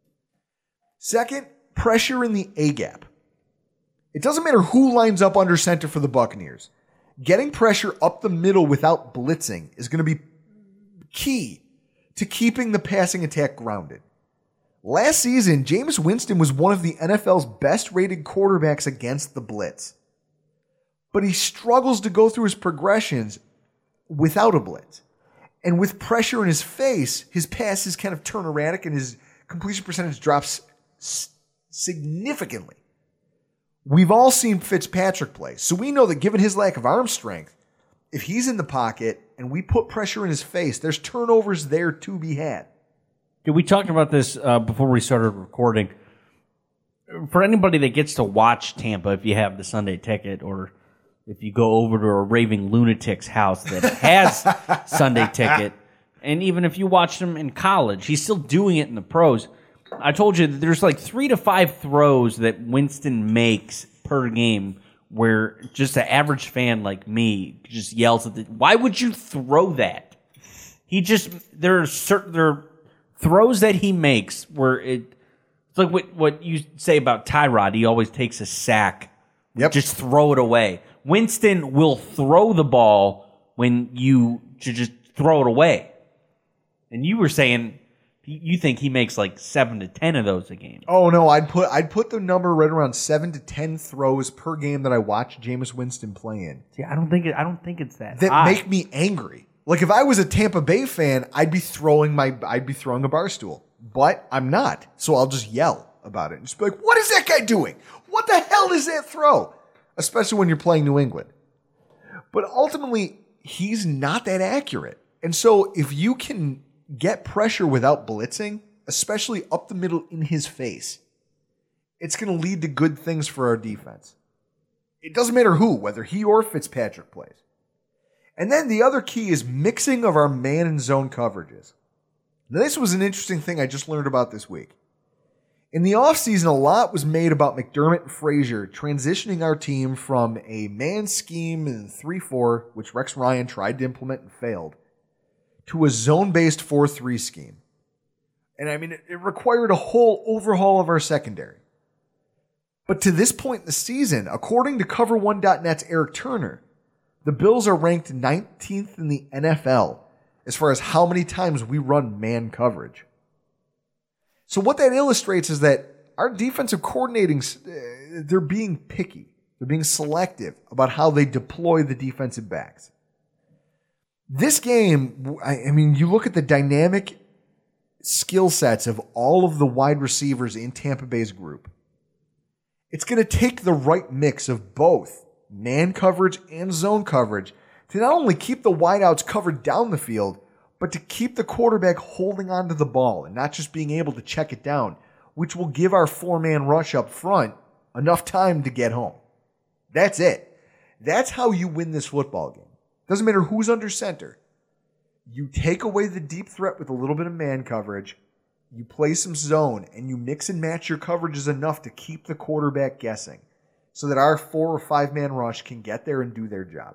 Second, pressure in the A-gap. It doesn't matter who lines up under center for the Buccaneers. Getting pressure up the middle without blitzing is going to be key to keeping the passing attack grounded. Last season, Jameis Winston was one of the NFL's best-rated quarterbacks against the blitz. But he struggles to go through his progressions without a blitz. And with pressure in his face, his passes kind of turn erratic and his completion percentage drops significantly. We've all seen Fitzpatrick play, so we know that given his lack of arm strength, if he's in the pocket and we put pressure in his face, there's turnovers there to be had. Yeah, we talked about this before we started recording. For anybody that gets to watch Tampa, if you have the Sunday ticket, or if you go over to a raving lunatic's house that has Sunday ticket, and even if you watched him in college, he's still doing it in the pros. I told you that there's like 3 to 5 throws that Winston makes per game where just an average fan like me just yells at why would you throw that? There are throws that he makes where it's like what you say about Tyrod. He always takes a sack. Yep. Just throw it away. Winston will throw the ball when you should just throw it away. And you were saying you think he makes like 7 to 10 of those a game. Oh no, I'd put the number right around 7 to 10 throws per game that I watch Jameis Winston play in. See, I don't think it's that high. Make me angry. Like if I was a Tampa Bay fan, I'd be throwing a bar stool. But I'm not. So I'll just yell about it and just be like, "What is that guy doing? What the hell is that throw?" Especially when you're playing New England. But ultimately, he's not that accurate. And so if you can get pressure without blitzing, especially up the middle in his face, it's going to lead to good things for our defense. It doesn't matter who, whether he or Fitzpatrick plays. And then the other key is mixing of our man and zone coverages. Now, this was an interesting thing I just learned about this week. In the offseason, a lot was made about McDermott and Frazier transitioning our team from a man scheme in 3-4, which Rex Ryan tried to implement and failed, to a zone-based 4-3 scheme. And I mean, it required a whole overhaul of our secondary. But to this point in the season, according to Cover1.net's Eric Turner, the Bills are ranked 19th in the NFL as far as how many times we run man coverage. So what that illustrates is that our defensive coordinating, they're being picky. They're being selective about how they deploy the defensive backs. This game, I mean, you look at the dynamic skill sets of all of the wide receivers in Tampa Bay's group. It's going to take the right mix of both man coverage and zone coverage to not only keep the wideouts covered down the field, but to keep the quarterback holding onto the ball and not just being able to check it down, which will give our four-man rush up front enough time to get home. That's it. That's how you win this football game. Doesn't matter who's under center. You take away the deep threat with a little bit of man coverage, you play some zone, and you mix and match your coverages enough to keep the quarterback guessing so that our 4 or 5 man rush can get there and do their job.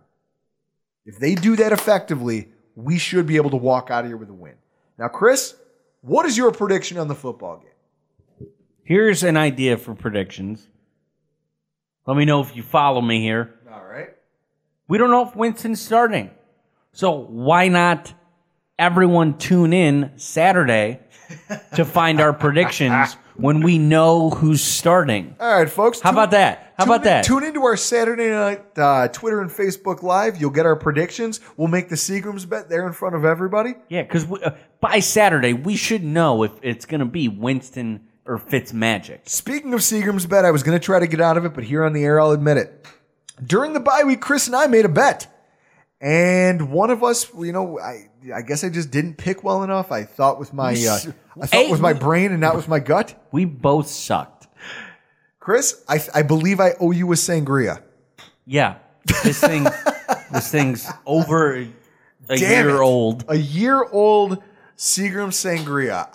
If they do that effectively, we should be able to walk out of here with a win. Now, Chris, what is your prediction on the football game? Here's an idea for predictions. Let me know if you follow me here. All right. We don't know if Winston's starting. So why not everyone tune in Saturday to find our predictions when we know who's starting? All right, folks. How about that? Tune into our Saturday night Twitter and Facebook Live. You'll get our predictions. We'll make the Seagrams bet there in front of everybody. Yeah, because by Saturday, we should know if it's going to be Winston or Fitzmagic. Speaking of Seagrams bet, I was going to try to get out of it, but here on the air, I'll admit it. During the bye week, Chris and I made a bet. And one of us, I guess I just didn't pick well enough. I thought with my with my brain and not with my gut. We both sucked. Chris, I believe I owe you a sangria. Yeah. This thing's over a year old. A year old Seagram sangria.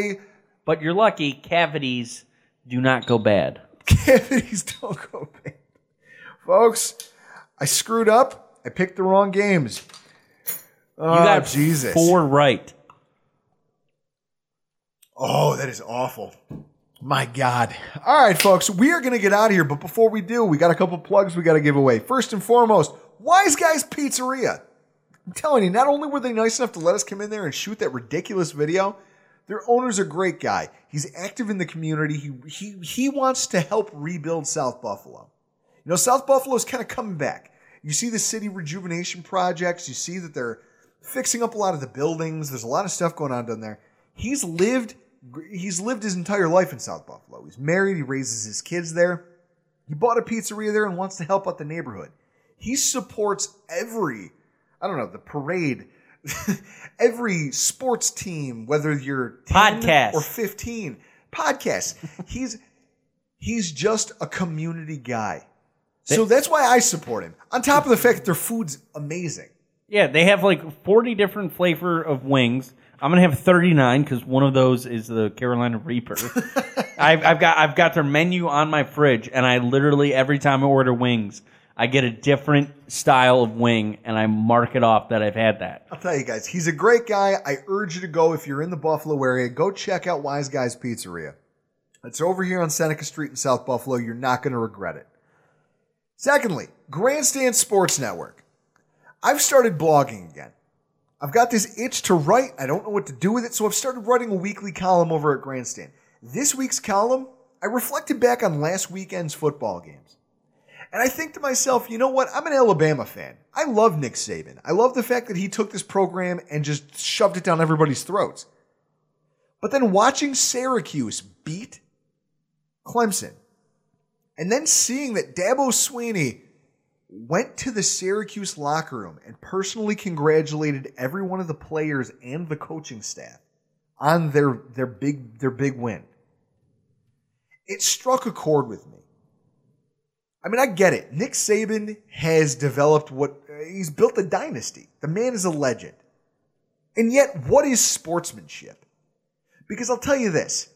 But you're lucky, cavities do not go bad. Cavities don't go bad. Folks, I screwed up. I picked the wrong games. Oh, you got Jesus. 4 right. Oh, that is awful. My God. All right, folks, we are going to get out of here. But before we do, we got a couple plugs we got to give away. First and foremost, Wise Guys Pizzeria. I'm telling you, not only were they nice enough to let us come in there and shoot that ridiculous video, their owner's a great guy. He's active in the community. He wants to help rebuild South Buffalo. You know, South Buffalo is kind of coming back. You see the city rejuvenation projects. You see that they're fixing up a lot of the buildings. There's a lot of stuff going on down there. He's lived his entire life in South Buffalo. He's married. He raises his kids there. He bought a pizzeria there and wants to help out the neighborhood. He supports the parade, every sports team, whether you're 10 podcast or 15 podcasts. He's just a community guy. So that's why I support him. On top of the fact that their food's amazing. Yeah, they have like 40 different flavor of wings. I'm gonna have 39 because one of those is the Carolina Reaper. I've got their menu on my fridge, and I literally every time I order wings, I get a different style of wing, and I mark it off that I've had that. I'll tell you guys, he's a great guy. I urge you to go if you're in the Buffalo area. Go check out Wise Guys Pizzeria. It's over here on Seneca Street in South Buffalo. You're not going to regret it. Secondly, Grandstand Sports Network. I've started blogging again. I've got this itch to write. I don't know what to do with it, so I've started writing a weekly column over at Grandstand. This week's column, I reflected back on last weekend's football games. And I think to myself, you know what? I'm an Alabama fan. I love Nick Saban. I love the fact that he took this program and just shoved it down everybody's throats. But then watching Syracuse beat Clemson, and then seeing that Dabo Swinney went to the Syracuse locker room and personally congratulated every one of the players and the coaching staff on their big win. It struck a chord with me. I mean, I get it. Nick Saban has developed he's built a dynasty. The man is a legend. And yet, what is sportsmanship? Because I'll tell you this.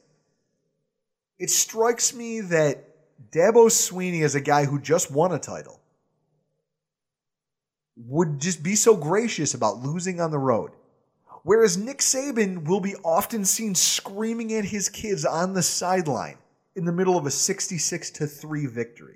It strikes me that Dabo Swinney, as a guy who just won a title, would just be so gracious about losing on the road. Whereas Nick Saban will be often seen screaming at his kids on the sideline in the middle of a 66-3 victory.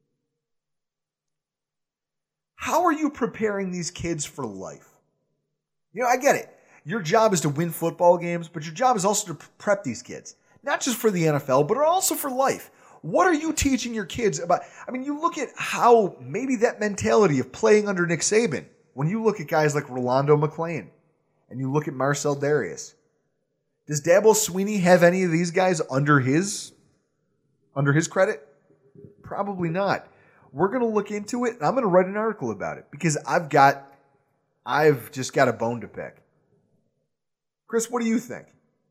How are you preparing these kids for life? You know, I get it. Your job is to win football games, but your job is also to prep these kids. Not just for the NFL, but also for life. What are you teaching your kids about? I mean, you look at how maybe that mentality of playing under Nick Saban, when you look at guys like Rolando McClain and you look at Marcel Darius, does Dabo Swinney have any of these guys under his credit? Probably not. We're going to look into it, and I'm going to write an article about it because I've just got a bone to pick. Chris, what do you think?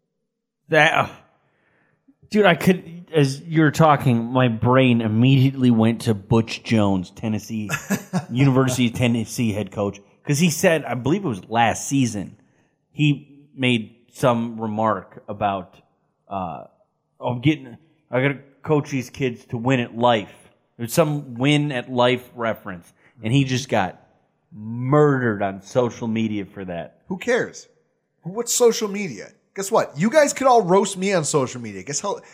Dude, I could, as you were talking, my brain immediately went to Butch Jones, University of Tennessee head coach, because he said, I believe it was last season, he made some remark about, I got to coach these kids to win at life. There's some win at life reference, and he just got murdered on social media for that. Who cares? What's social media? Guess what? You guys could all roast me on social media. Guess how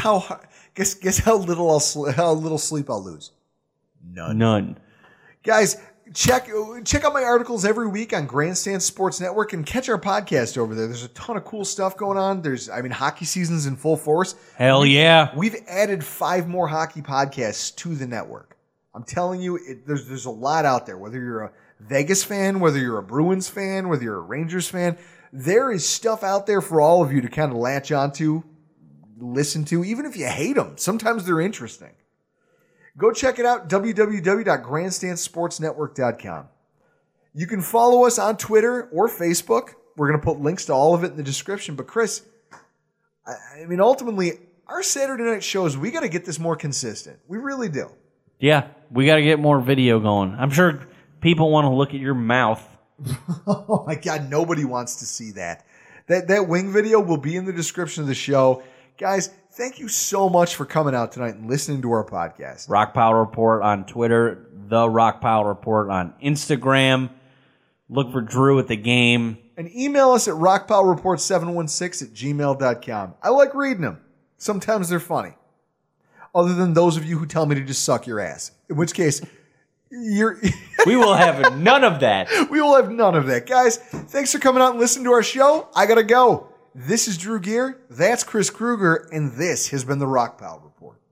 little sleep I'll lose? None. Guys, check out my articles every week on Grandstand Sports Network and catch our podcast over there. There's a ton of cool stuff going on. Hockey season's in full force. Hell yeah. We've added 5 more hockey podcasts to the network. I'm telling you, there's a lot out there. Whether you're a Vegas fan, whether you're a Bruins fan, whether you're a Rangers fan, there is stuff out there for all of you to kind of latch onto, listen to, even if you hate them. Sometimes they're interesting. Go check it out, www.grandstandsportsnetwork.com. You can follow us on Twitter or Facebook. We're going to put links to all of it in the description. But Chris, ultimately, our Saturday night shows, we got to get this more consistent. We really do. Yeah, we got to get more video going. I'm sure people want to look at your mouth. Oh my God, nobody wants to see that. That wing video will be in the description of the show. Guys, thank you so much for coming out tonight and listening to our podcast. Rock Pile Report on Twitter, The Rock Pile Report on Instagram. Look for Drew at the game. And email us at rockpilereport716@gmail.com. I like reading them. Sometimes they're funny. Other than those of you who tell me to just suck your ass. In which case, we will have none of that. We will have none of that. Guys, thanks for coming out and listening to our show. I got to go. This is Drew Gear. That's Chris Kruger. And this has been the Rock Pile Report.